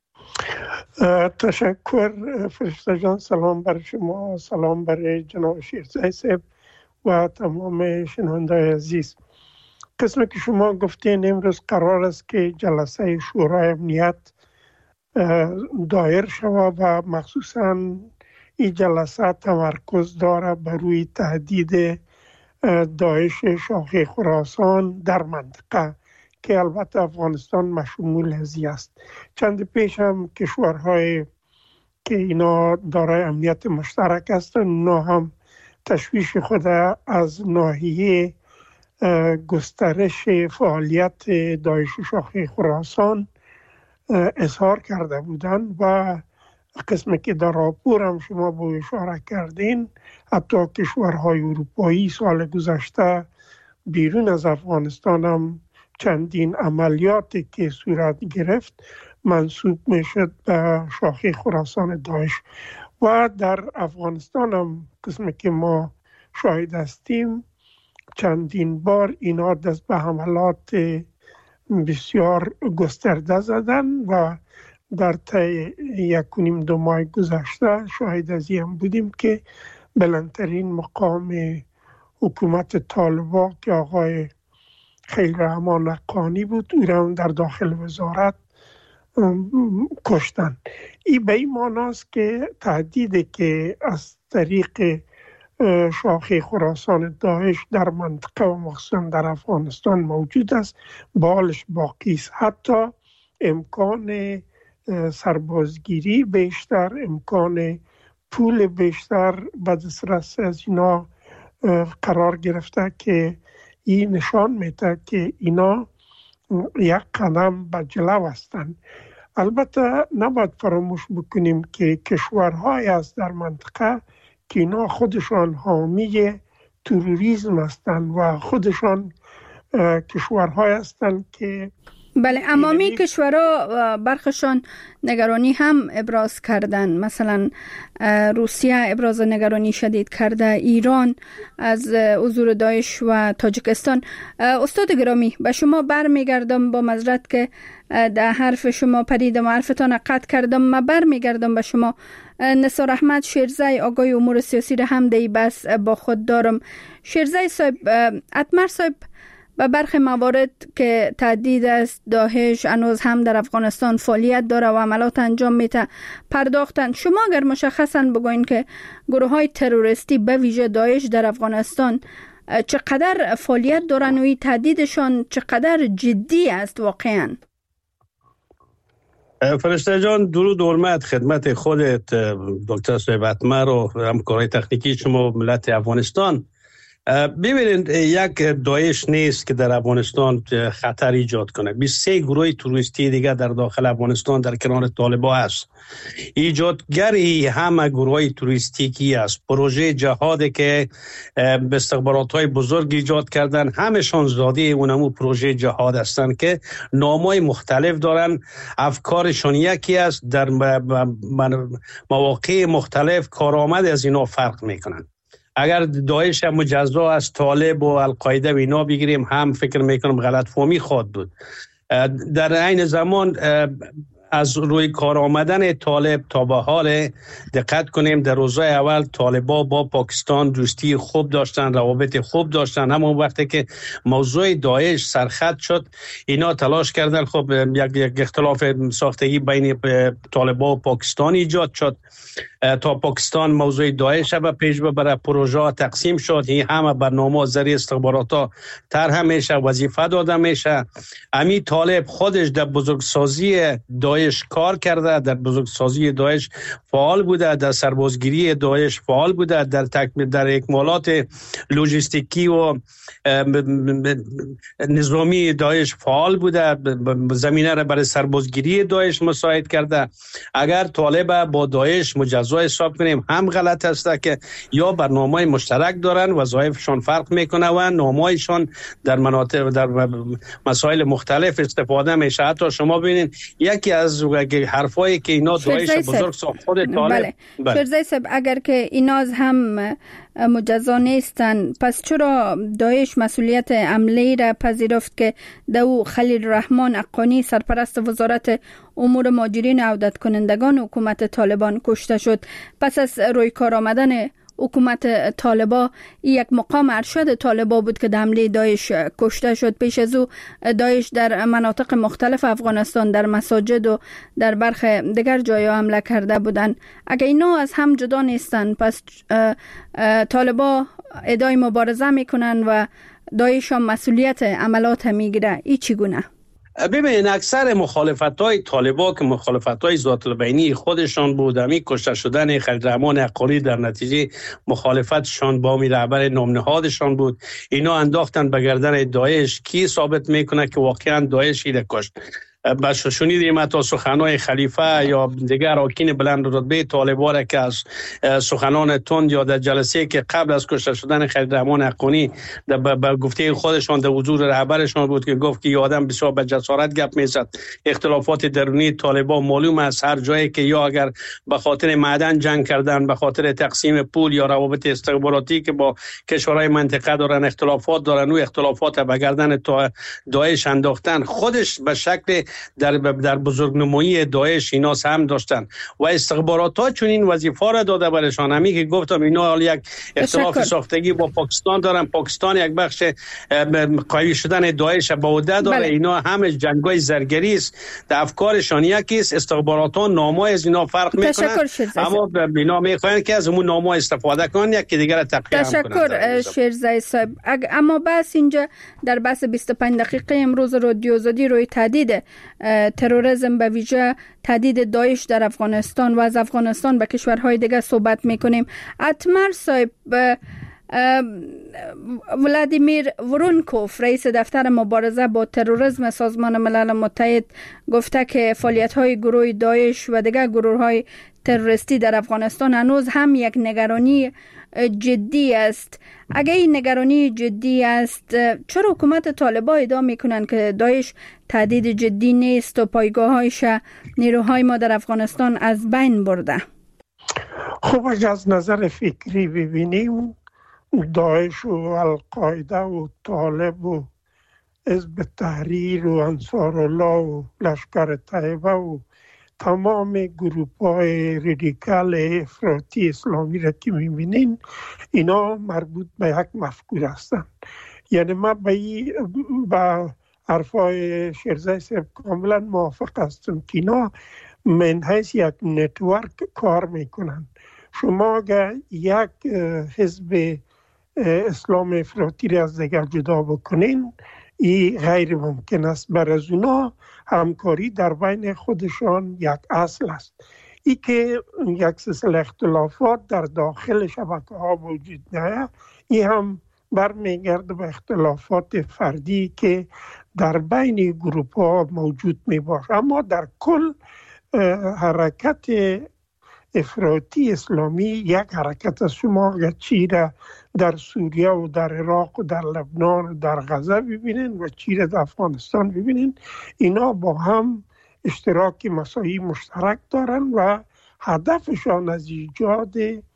Speaker 5: تشکر فرشته جان. سلام بر شما، سلام بر جناب شیرزی صاحب و تمام شنوندگان عزیز. قسمی که شما گفتین امروز قرار است که جلسه شورای امنیت دایر شود و مخصوصا این جلسه تمرکز داره بر روی تهدید داعش شاخه خراسان در منطقه که البته افغانستان مشمول هزی است. چند پیش هم کشورهای که اینا دارای امنیت مشترک هستند، اونا هم تشویش خود از ناحیه گسترش فعالیت داعش شاخه خراسان اظهار کرده بودند و قسمی که در راپور هم شما با اشاره کردین، حتی کشورهای اروپایی سال گذشته بیرون از افغانستان هم چندین عملیاتی که صورت گرفت منسوب میشد به شاخه خراسان داعش و در افغانستان هم قسمی که ما شاهد هستیم چندین بار اینا دست به حملات بسیار گسترده زدن و در طی یک و نیم دو ماه گذشته شاهد از این بودیم که بلندترین مقام حکومت طالبان که آقای خیررحمان حقانی بود او را در داخل وزارت کشتن. این به این معناست که تهدیدی که از طریق شاخه خراسان داعش در منطقه و مخصوصا در افغانستان موجود است بالش باقی است. حتی امکان سربازگیری بیشتر، امکان پول بیشتر به دسترس از اینا قرار گرفته که این نشان میده که اینا یک قدم به جلو هستند. البته نباید فراموش بکنیم که کشورهای است در منطقه که اینا خودشان حامی تروریسم هستند و خودشان کشورهای هستند که
Speaker 6: بله، اما می کشورها برخشان نگرانی هم ابراز کردن. مثلا روسیه ابراز نگرانی شدید کرده، ایران از حضور داعش و تاجیکستان. استاد گرامی به شما برمیگردم، با معذرت که در حرف شما پریدم و حرفتان قطع کردم. من برمیگردم به شما. نثار احمد شیرزی آگاه امور سیاسی را هم دی بس با خود دارم. شیرزی صاحب، اتمر صاحب و برخی موارد که تهدید است داعش هنوز هم در افغانستان فعالیت داره و عملات انجام میده پرداختن. شما اگر مشخصا بگوین که گروه های تروریستی به ویژه داعش در افغانستان چقدر فعالیت دارن و این تهدیدشان چقدر جدی است واقعا؟
Speaker 8: فرشته جان، درود و حرمت خدمت خودت دکتر صاحب اتمر و همکارای تکنیکی شما ملت افغانستان. ببینید، یک داعش نیست که در افغانستان خطر ایجاد کنه. بیست و سه گروه تروریستی دیگه در داخل افغانستان در کنار طالبان هست. ایجادگری همه گروه تروریستی کی است. پروژه جهادی که به استخبارات بزرگ ایجاد کردن، همشان زاده اونمو پروژه جهاد هستند که نامای مختلف دارن. افکارشان یکی است، در مواقع مختلف کارآمد از اینا فرق میکنن. اگر داعش مجزا از طالب و القاعده و اینا بگیریم، هم فکر میکنم غلط فهمی خواهد بود. در عین زمان از روی کار آمدن طالب تا به حال دقت کنیم، در روزهای اول طالبا با پاکستان دوستی خوب داشتن، روابط خوب داشتن. همون وقتی که موضوع داعش سرخط شد، اینا تلاش کردن خب یک, یک اختلاف ساختگی بین طالبا و پاکستان ایجاد شد تا پاکستان موضوع داعش به پیش ببره. پروژه تقسیم شد، این همه برنامه ذریعه استخبارات ها طرح میشه، وظیفه داده میشه. امی طالب خودش در بزرگسازی داعش کار کرده، در بزرگسازی داعش فعال بوده، در سربازگیری داعش فعال بوده، در تکمیل در اکمالات لوجستیکی و نظامی داعش فعال بوده، زمینه را برای سربازگیری داعش مساعد کرده. اگر طالب با داعش مجزا حساب کنیم، هم غلط است که یا برنامه مشترک دارن، وظایفشان فرق میکنه و نامایشان در مناطق در مسائل مختلف استفاده میشه. حتی شما ببینید یکی از حرفایی که اینا داعش بزرگ ساخت خود طالب.
Speaker 6: بله. شیرزی صاحب، اگر که اینا هم مجزا نیستن، پس چرا داعش مسئولیت عملی را پذیرفت که دو خلیل رحمان حقانی سرپرست وزارت امور مهاجرین و عودت کنندگان حکومت طالبان کشته شد؟ پس از روی کار آمدن حکومت طالبا، یک مقام ارشد طالبا بود که در حمله داعش کشته شد. پیش از او داعش در مناطق مختلف افغانستان در مساجد و در برخی دیگر جایا حمله کرده بودند. اگر اینا از هم جدا نیستن، پس طالبا ادعای مبارزه میکنن و داعش هم مسئولیت عملات میگیره. ای چگونه؟
Speaker 8: ببین، اکثر مخالفت‌های طالبان که مخالفت‌های ذات البینی خودشان بود، همی کشته شدن خلیل رحمان حقانی در نتیجه مخالفتشان با می رهبر نامنهادشان بود. اینا انداختن به گردن داعش. کی ثابت میکنه که واقعا داعش ایده کشت؟ بس شنیدیم تا سخنان خلیفه یا دیگر اراکین بلند رتبه طالبان را که از سخنان تند یا در جلسه که قبل از کشته شدن خلیل رحمان حقانی به گفته خودشان در حضور رهبرشان بود که گفت که این آدم بسیار به جسارت گپ میزد. اختلافات درونی طالبان معلوم است، هر جایی که یا اگر به خاطر معدن جنگ کردن، به خاطر تقسیم پول یا روابط استخباراتی که با کشورهای منطقه دارن اختلافات دارن و اختلافات به گردن داعش انداختن، خودش به شکل در در بزرگنمایی داعش اینا هم داشتن و استخبارات ها چون این وظیفه را داده برشان. همی که گفتم اینا یک اختلاف ساختگی با پاکستان دارن، پاکستان یک بخش قوی شدن داعش به عهده داره. بله. اینا همه جنگای زرگری است، در افکارشان یکی است. استخبارات ها نامای از اینا فرق میکنن، اما اینا میخواین که از اون نامای استفاده کنن یکی دیگر تقییم کنن.
Speaker 6: تشکر شیرزای صاحب. اما بس اینجا در بحث بیست و پنج دقیقه امروز رادیو آزادی روی تهدید تروریسم به ویژه تهدید داعش در افغانستان و از افغانستان به کشورهای دیگه صحبت میکنیم. اتمر صاحب، ولادیمیر ورونکوف رئیس دفتر مبارزه با تروریسم سازمان ملل متحد گفته که فعالیت‌های گروه داعش و دیگر گروه‌های تروریستی در افغانستان هنوز هم یک نگرانی جدی است. اگر این نگرانی جدی است، چرا حکومت طالبان ادعا میکنند که داعش تهدید جدی نیست و پایگاه‌هایش نیروهای ما در افغانستان از بین برده؟
Speaker 5: خب از نظر فکری ببینیم، داعش و القاعده و طالب و حزب تحریر و انصارالله و لشکر طیبه و تمام گروه‌های رادیکال افراطی اسلامی را که می‌بینین، اینا مربوط به یک مفکوره هستند. یعنی من به با حرفای شیرزای صاحب کاملا موافق هستم که اینا من حیث یک نتورک کار میکنن. شما اگر یک حزب اسلام افراطی را از دیگر جدا بکنین، این غیر ممکن است. برای از اونا همکاری در بین خودشان یک اصل است. ای که یک سلسله اختلافات در داخل شبکه ها وجود داره، این هم برمیگرده به اختلافات فردی که در بین گروپ ها موجود می باشه. اما در کل حرکت افراطی اسلامی یک حرکت است. شما اگر چی را در سوریه و در عراق و در لبنان و در غزه ببینین و چی را در افغانستان ببینین، اینا با هم اشتراک مساعی مشترک دارن و هدفشان از ایجاد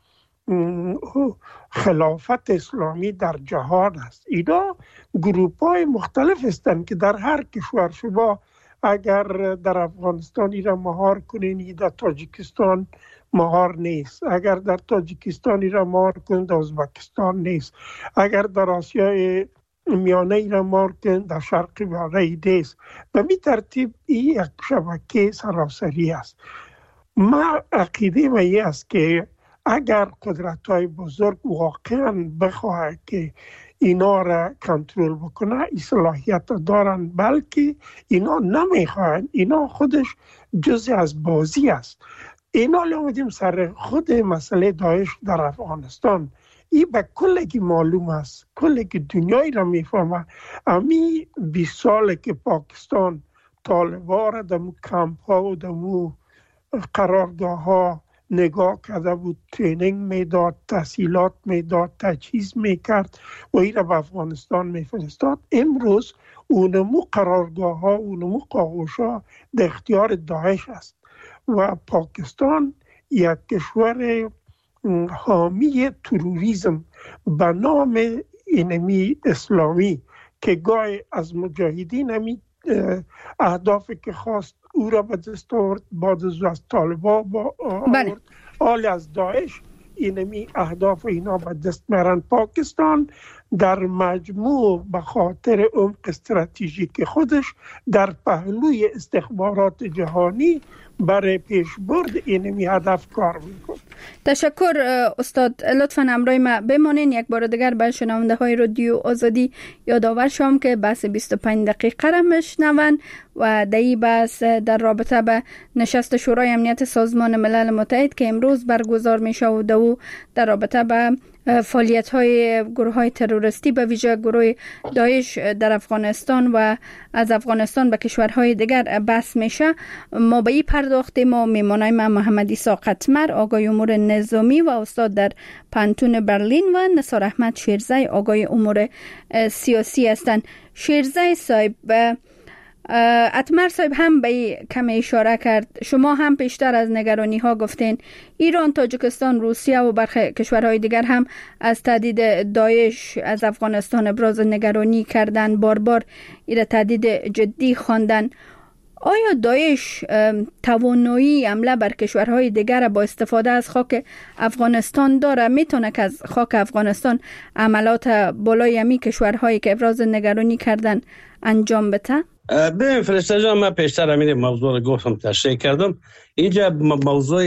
Speaker 5: خلافت اسلامی در جهان است. اینا گروپ های مختلف هستند که در هر کشور، شما اگر در افغانستان ایران مهار کنین، در تاجیکستان مهار نیست. اگر در تاجیکستان ایران مهار کنین، در ازبکستان نیست. اگر در آسیای میانه ایران مهار کنین، در شرق میانه نیست. به می ترتیب این یک شبکه سراسری است. ما عقیده من این است که اگر قدرت های بزرگ واقعا بخواهد که اینا را کنترل بکنه، صلاحیت دارن، بلکه اینا نمیخواهند. اینا خودش جزء از بازی است. اینا آمدیم سر خود مسئله داعش در افغانستان. این به کلگی معلوم است، کلگی دنیایی را میفهمه. امی بیست ساله که پاکستان طالبان را در کمپ ها و در قرارگاه ها نگاه کرده بود، ترینینگ میداد، تحصیلات میداد، تجهیز میکرد و این را به افغانستان میفرستاد. امروز اونمو قرارگاه ها، اونمو قاوش ها در اختیار داعش است و پاکستان یک کشور حامی تروریسم به نام اینمی اسلامی که گاهی از مجاهدین همی اهدافی که خواست او را به دست آورد، بعد از طالبان با آورد، حال از داعش اینمی اهداف اینا به دست میارن. پاکستان در مجموع به خاطر عمق استراتژیک خودش در پهلوی استخبارات جهانی برای پیشبرد اینمی هدف کار میکنه.
Speaker 6: تشکر استاد. لطفاً همراه ما بمانین. یک بار دیگر به شنونده های رادیو آزادی یادآور شوم که بحث بیست و پنج دقیقه را میشنون و در این بحث در رابطه به نشست شورای امنیت سازمان ملل متحد که امروز برگزار میشه و در رابطه به فعالیت های گروه های تروریستی به ویژه گروه داعش در افغانستان و از افغانستان به کشورهای دیگر بس میشه. ما به این پرداختیم. ما میمانای من محمد عیسی قطمر، آقای امور نظامی و استاد در پانتون برلین، و نثار احمد شیرزی، آقای امور سیاسی هستند. شیرزی صاحب، اتمر صاحب هم به کم اشاره کرد، شما هم پیشتر از نگرانی ها گفتین ایران، تاجیکستان، روسیه و برخی کشورهای دیگر هم از تهدید داعش از افغانستان ابراز نگرانی کردن، بار بار ایره تهدید جدی خواندن. آیا داعش توانایی حمله بر کشورهای دیگر با استفاده از خاک افغانستان داره؟ میتونه که از خاک افغانستان عملات بالای همی کشورهایی که ابراز نگرانی کردن انجام بده؟
Speaker 8: ببین فرشته جان، من پیشتر همین موضوع رو گفتم، تشریح کردم. اینجا موضوع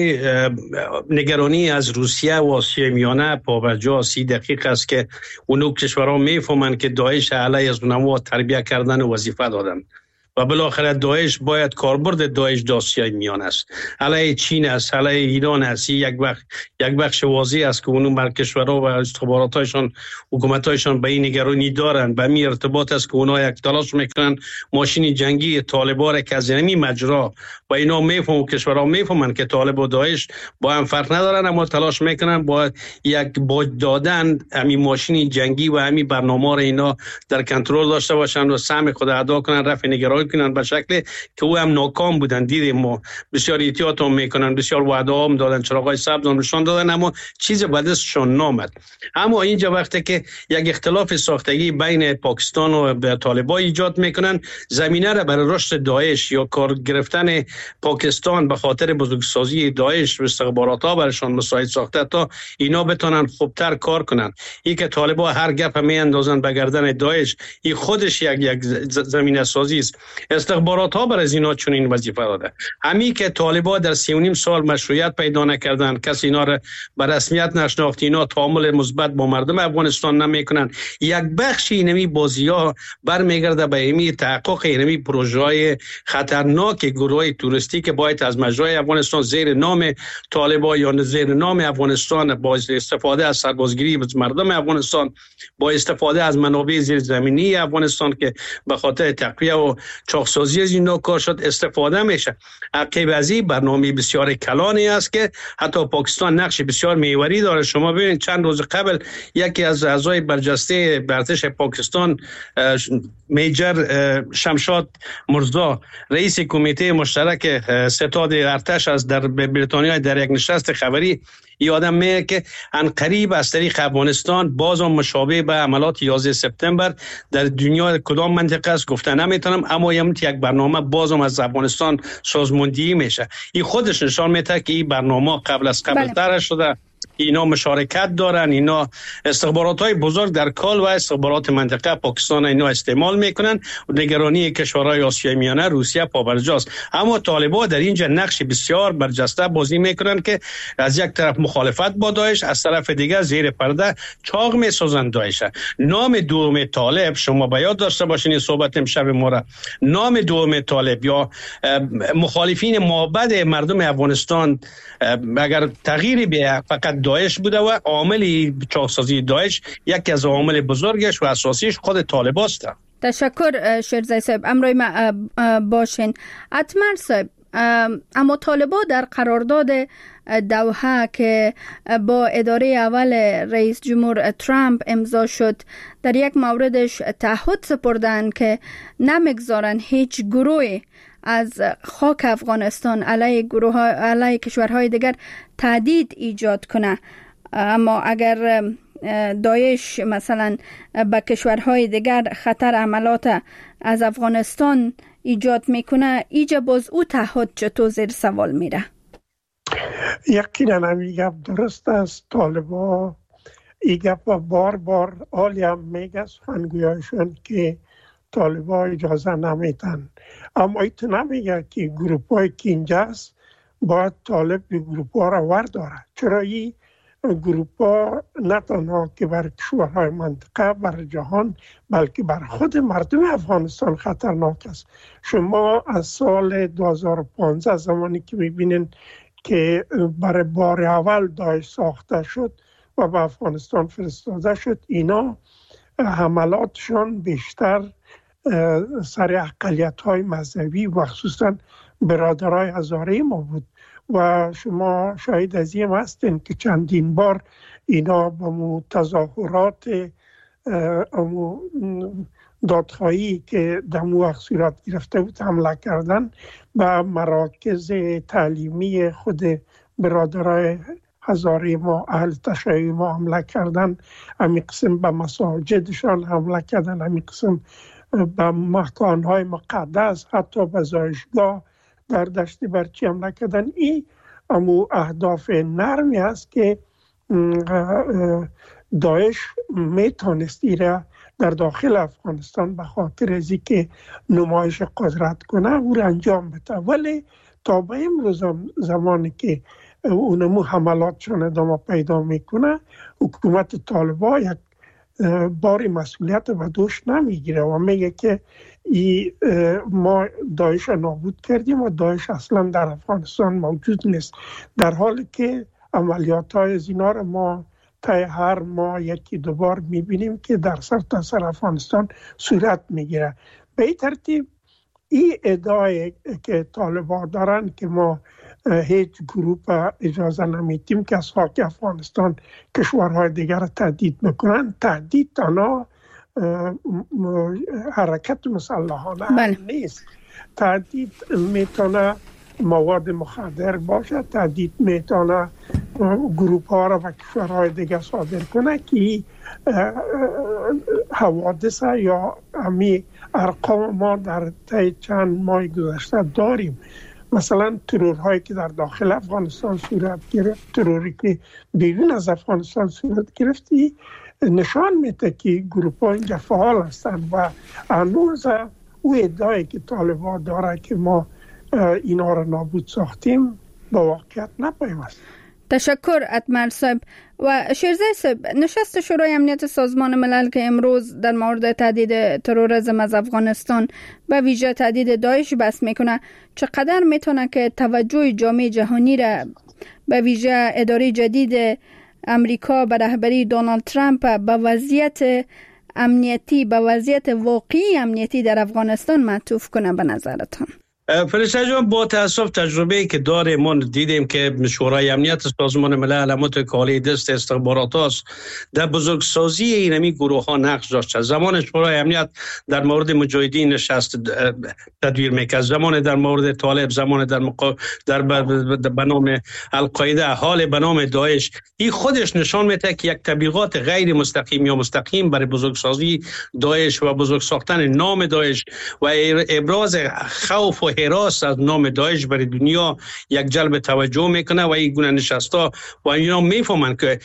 Speaker 8: نگرانی از روسیه و آسیای میانه پابرجا سی دقیق است که اونو کشورها میفهمند که داعش علیه از اونها تربیت کردن وظیفه دادن و بالاخره داعش باید کاربرد داعش در آسیای میانه است، علیه چین است، علیه ایران است. یک بخش یک بخش واضح است که اونو بر کشورها و استخباراتشان، حکومتایشان به این نگرانی دارند. به این ارتباط است که اونها یک تلاش میکنن ماشین جنگی طالبان که از این مجرا و اینا میفهمن، کشورها میفهمن که طالب و داعش با هم فرق ندارن، اما تلاش میکنن با یک باج دادن همین ماشین جنگی و همین برنامه را اینا در کنترل داشته باشن و سهم خود ادا کنن، رفع نگرانی کنن به شکلی که او هم ناکام بودن. دیدیم ما بسیار احتیاط هم میکنن، بسیار وعده هم دادن، چراغای سبز هم نشان دادن، اما چیز به دستشون نامد. اما اینجا وقتی که یک اختلاف ساختگی بین پاکستان و طالبان ایجاد میکنن، زمینه را برای رشد داعش یا کار گرفتن پاکستان به خاطر بزرگسازی داعش و استخبارات‌ها برشان مساعد ساخته تا اینا بتونن خوبتر کار کنن. این که طالبان هر گپ میاندازن به گردن داعش، این خودش یک یک زمینه سازی است. استخبارات‌ها بر از اینا چون این وظیفه داده. همین که طالبان در سی و نیم سال مشروعیت پیدا نکردن، کسی اینا را به رسمیت نشناخت، اینا تعامل مثبت با مردم افغانستان نمیکنن، یک بخشی اینمی بازی‌ها برمیگرده به اینمی تحقق اینمی پروژه‌های خطرناک گروه توریستی که باید از مجرای افغانستان زیر نام طالبان یا زیر نام افغانستان با استفاده از سربازگیری از مردم افغانستان، با استفاده از منابع زیرزمینی افغانستان که به خاطر تقویه و چاقسازی از این کار شد استفاده میشه. عقب از این برنامه بسیار کلانی است که حتی پاکستان نقش بسیار محوری داره. شما ببینید چند روز قبل یکی از اعضای برجسته ارتش پاکستان، میجر شمشاد مرزا، رئیس کمیته مشترک ستاد ارتش از در بریتانیا در یک نشست خبری یادم میاد که ان قریب از طریق افغانستان باز هم مشابه به عملات یازده سپتامبر در دنیا کدام منطقه است گفته نمیتونم، اما یک برنامه باز هم از افغانستان سازماندهی میشه. این خودش نشان میده که این برنامه قبل از قبل تر شده، اینا مشارکت دارن، اینا استخبارات های بزرگ در کال و استخبارات منطقه پاکستان اینا استعمال میکنن و نگرانی کشورهای آسیای میانه روسیه پابرجاست. اما طالبان در اینجا نقش بسیار برجسته بازی میکنن که از یک طرف مخالفت با داعش، از طرف دیگر زیر پرده چاق میسازن داعش. نام دوم طالب، شما به یاد داشته باشین این صحبت امشب ما را، نام دوم طالب یا مخالفین مابعد مردم افغانستان اگر تغییری به فقط داعش بوده و عامل چاقسازی داعش یکی از عوامل بزرگش و اساسیش خود طالبان است.
Speaker 6: تشکر شیرزی صاحب، امروی ما باشین. اتمر صاحب، اما طالبان در قرارداد دوحه که با اداره اول رئیس جمهور ترامپ امضا شد، در یک موردش تعهد سپردن که نمیگذارن هیچ گروهی از خاک افغانستان علیه گروه ها، علیه کشورهای دیگر تهدید ایجاد کنه. اما اگر داعش مثلا به کشورهای دیگر خطر عملات از افغانستان ایجاد میکنه، ایجا باز او تعهد چطور زیر سوال میره؟
Speaker 5: یقینا همین گپ درست است. طالبان این گپ بار بار آلی هم میگه سخنگویاشون که طالبان اجازه نمیتن، اما ایت نمیگه که گروپ های که اینجا است باید طالب به گروپ ها را ورداره. چرا این گروپ ها نه تنها که بر کشورهای منطقه، بر جهان، بلکه بر خود مردم افغانستان خطرناک است. شما از سال دو هزار و پانزده زمانی که میبینین که برای بار اول داعش ساخته شد، و به افغانستان فرستاده شد. اینا حملاتشان بیشتر سر اقلیت های مذهبی و خصوصا برادرای هزاره ما بود و شما شاید از این هستین که چندین بار اینا به مو تظاهرات دادخواهی که در مو صورت گرفته بود حمله کردن، به مراکز تعلیمی خود برادرای هزاره ما، اهل تشیع ما حمله کردن، همین قسم به مساجدشان حمله کردن، همین قسم به مکانهای مقدس، حتی به زایشگاه در دشت برچی حمله کردن. این امو اهداف نرمی است که داعش میتونست ایره در داخل افغانستان به خاطر از که نمایش قدرت کنه او را انجام بده، ولی تا به امروز زمانی که اونمو حملاتشون ادامه پیدا میکنه، حکومت طالبان یک بار مسئولیت به دوش نمیگیره و میگه که ای ما داعش نابود کردیم و داعش اصلا در افغانستان موجود نیست، در حالی که عملیات های از اینا رو ما تا هر ماه یکی دو بار میبینیم که در سر تا سر افغانستان صورت میگیره. به این ترتیب این ادعای که طالبان دارن که ما هیچ گروپ اجازه نمیدیم که از خاک افغانستان کشورهای دیگر تهدید بکنن، تهدید تنها حرکت مسلحانه
Speaker 6: بله.
Speaker 5: نیست. تهدید میتونه مواد مخدر باشه، تهدید میتونه گروپ ها را و کشورهای دیگر صادر کنه که حوادث یا همی ارقام ما در طی چند ماه گذشته داریم. مثلا ترورهایی که در داخل افغانستان صورت گرفت، تروری که بیرون از افغانستان صورت گرفتی، نشان میده که گروپ ها اینجا فعال هستند و هنوز او ادعایی که طالبان داره که ما اینا را نابود ساختیم با واقعیت نپیوست.
Speaker 6: تشکر اتمر صاحب. و شیرزی صاحب، نشست شورای امنیت سازمان ملل که امروز در مورد تهدید تروریسم از افغانستان و ویژه تهدید داعش بحث میکنه، چقدر میتونه که توجه جامعه جهانی را به ویژه اداره جدید امریکا به رهبری دونالد ترامپ به وضعیت امنیتی، به وضعیت واقعی امنیتی در افغانستان معطوف کنه به نظرتان؟
Speaker 8: فرشته جان، با تاسف تجربه‌ای که داریم ما دیدیم که شورای امنیت سازمان ملل همونطور که حالی دست استخبارات هاست در بزرگسازی اینمی گروه ها نقش داشت. زمان شورای امنیت در مورد مجاهدین نشست تدویر میکرد، زمان در مورد طالب، زمان در مقا... در به نام القاعده، حال به نام داعش. این خودش نشان میده که یک تبلیغات غیر مستقیم یا مستقیم برای بزرگسازی داعش و بزرگ ساختن نام داعش و ابراز خوف و هراس از نام داعش برای دنیا یک جلب توجه میکنه و این گونه نشستا و اینا میفهمن که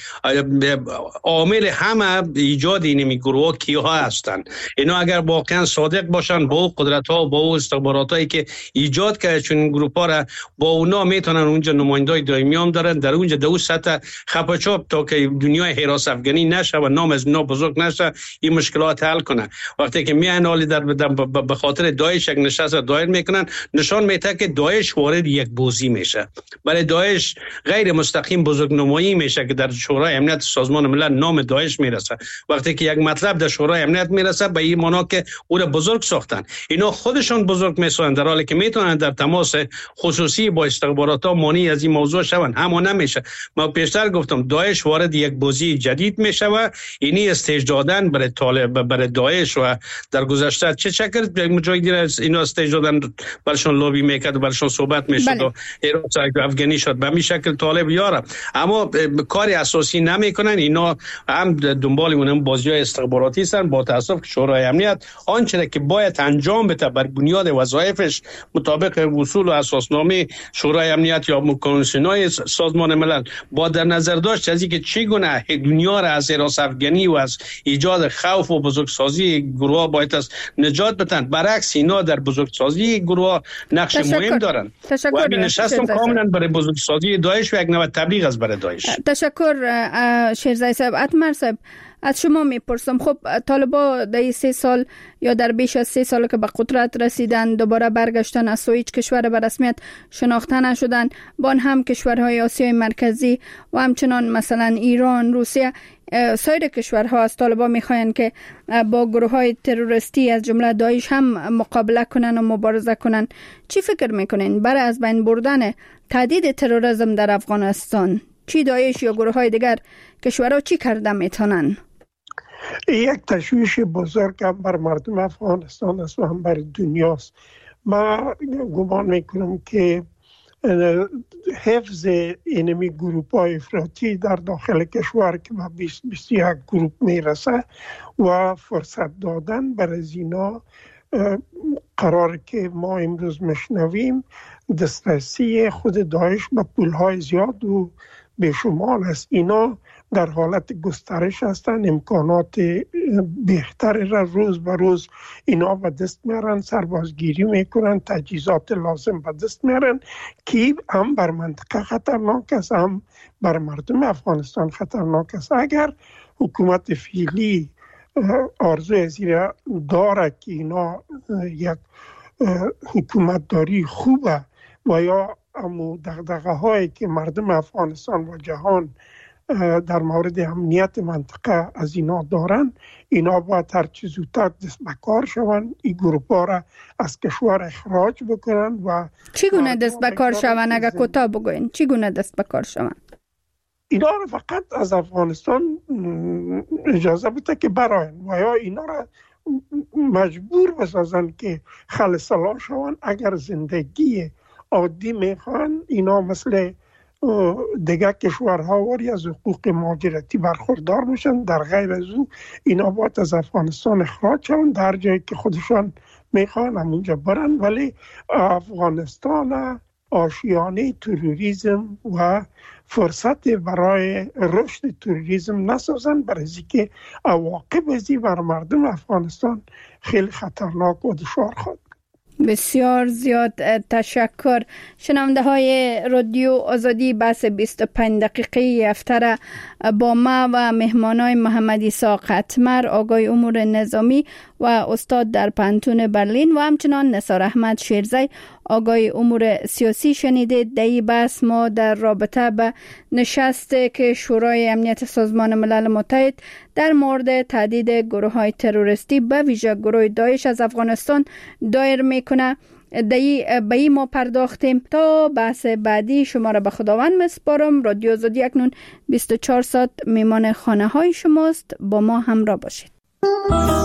Speaker 8: عامل همه ایجاد این گروه ها کیها هستند. اینا اگر واقعا صادق باشن با قدرت ها و با استخبارات هایی که ایجاد کرده چون این گروه ها را با اونا میتونن اونجا نمایندای دائمی هم دارن، در اونجا دو سطح خپاچاپ تا که دنیای حراس افغانی نشه و نام از اونا بزرگ نشه این مشکلات حل کنه. وقتی که میان حالی در به خاطر داعش یک نشست دایر میکنن، نشان میده که داعش وارد یک بازی میشه. برای داعش غیر مستقیم بزرگ نمایی میشه که در شورای امنیت سازمان ملل نام داعش میرسه. وقتی که یک مطلب در شورای امنیت میرسه به این معنا که او را بزرگ ساختن، اینا خودشون بزرگ میسازن، در حالی که میتونن در تماس خصوصی با استخبارات ها مانی از این موضوع شون، اما نمیشه. ما پیشتر گفتم داعش وارد یک بازی جدید میشه و اینی استیج دادن برای طالب برای داعش و در گذشته چه شکل مجاهدین اینا استیج دادن برشون لابی میکرد و برشون صحبت میشد و حراس افغانی شد به همین شکل طالب یاره، اما کار اساسی نمیکنن. اینا هم دنبال اون بازی‌های استخباراتی هستن. با تاسف که شورای امنیت آنچه که باید انجام بده بر بنیاد وظایفش مطابق اصول و اساسنامه شورای امنیت یا کنوانسیون‌های سازمان ملل با در نظر داشت از اینکه چگونه دنیا را از حراس افغانی و از ایجاد خوف و بزرگسازی گروه باید از نجات بدن. برعکس اینا در بزرگسازی گروه نقش
Speaker 6: تشکر.
Speaker 8: مهم دارن
Speaker 6: تشکر.
Speaker 8: و این نشستم کاملا برای بزرگسازی داعش و یک نوع تبلیغ از برای داعش.
Speaker 6: تشکر شیرزی صاحب. اتمر صاحب، از شما میپرسم، خب طالبا در سه سال یا در بیش از سه سال که به قدرت رسیدن دوباره برگشتن، از هیچ کشور به رسمیت شناخته نشدن، با هم کشورهای آسیای مرکزی و همچنان مثلا ایران، روسیه، سایر کشورها از طالبان میخواین که با گروه های تروریستی از جمله داعش هم مقابله کنن و مبارزه کنن. چی فکر میکنین برای از بین بردن تهدید تروریسم در افغانستان؟ چی داعش یا گروه های دیگر کشورها چی کرده میتونن؟
Speaker 5: یک تشویش بزرگ هم بر مردم افغانستان است و هم بر دنیاست. من گمان میکنم که حفظ اینمی گروپ های افراطی در داخل کشور که به بیست بیست و یک گروپ میرسه و فرصت دادن بر از اینا قرار که ما امروز مشنویم دسترسی خود داعش به پولهای زیاد و بیشمار است. اینا در حالت گسترش هستند، امکانات بهتر را روز به روز اینا به دست میارن، سربازگیری میکنن، تجهیزات لازم به دست میارن که هم بر منطقه خطرناک است، هم بر مردم افغانستان خطرناک است. اگر حکومت فعلی آرزوی زیر داره که اینا یک حکومت داری خوبه و یا امو دغدغه هایی که مردم افغانستان و جهان در مورد امنیت منطقه از اینا دارن، اینا باید هر چه زودتر دست به کار شوند، این گروپ ها را از کشور اخراج بکنن. و
Speaker 6: چگونه دست به کار شوند؟ اگر کوتاه بگوین چگونه دست به کار شوند؟
Speaker 5: اینا را فقط از افغانستان اجازه بده که براین و یا اینا را مجبور بسازن که خلصلا شوند. اگر زندگی عادی میخوان اینا مثل دیگر کشورها واری از حقوق مهاجرتی برخوردار بشن، در غیر از او اینا باید از افغانستان اخراج شوند، در جایی که خودشان میخوان همونجا برن، ولی افغانستان آشیانه تروریسم و فرصت برای رشد تروریسم نسازن، برای که عواقب ازی بر مردم افغانستان خیلی خطرناک و دشوار خواهد.
Speaker 6: بسیار زیاد تشکر. شنونده های رادیو آزادی بحث بیست و پنج دقیقه هفته با ما و مهمانای محمد عیسی قطمر، آقای امور نظامی و استاد در پانتون برلین و همچنان نثار احمد شیرزی، آقای امور سیاسی شنیدید. در این بحث ما در رابطه به نشست که شورای امنیت سازمان ملل متحد در مورد تهدید گروه های تروریستی به ویژه گروه داعش از افغانستان دایر میکنه به این ما پرداختیم. تا بحث بعدی شما را به خداوند میسپارم. رادیو آزادی اکنون بیست و چهار ساعت میمان خانه های شماست، با ما همراه باشید.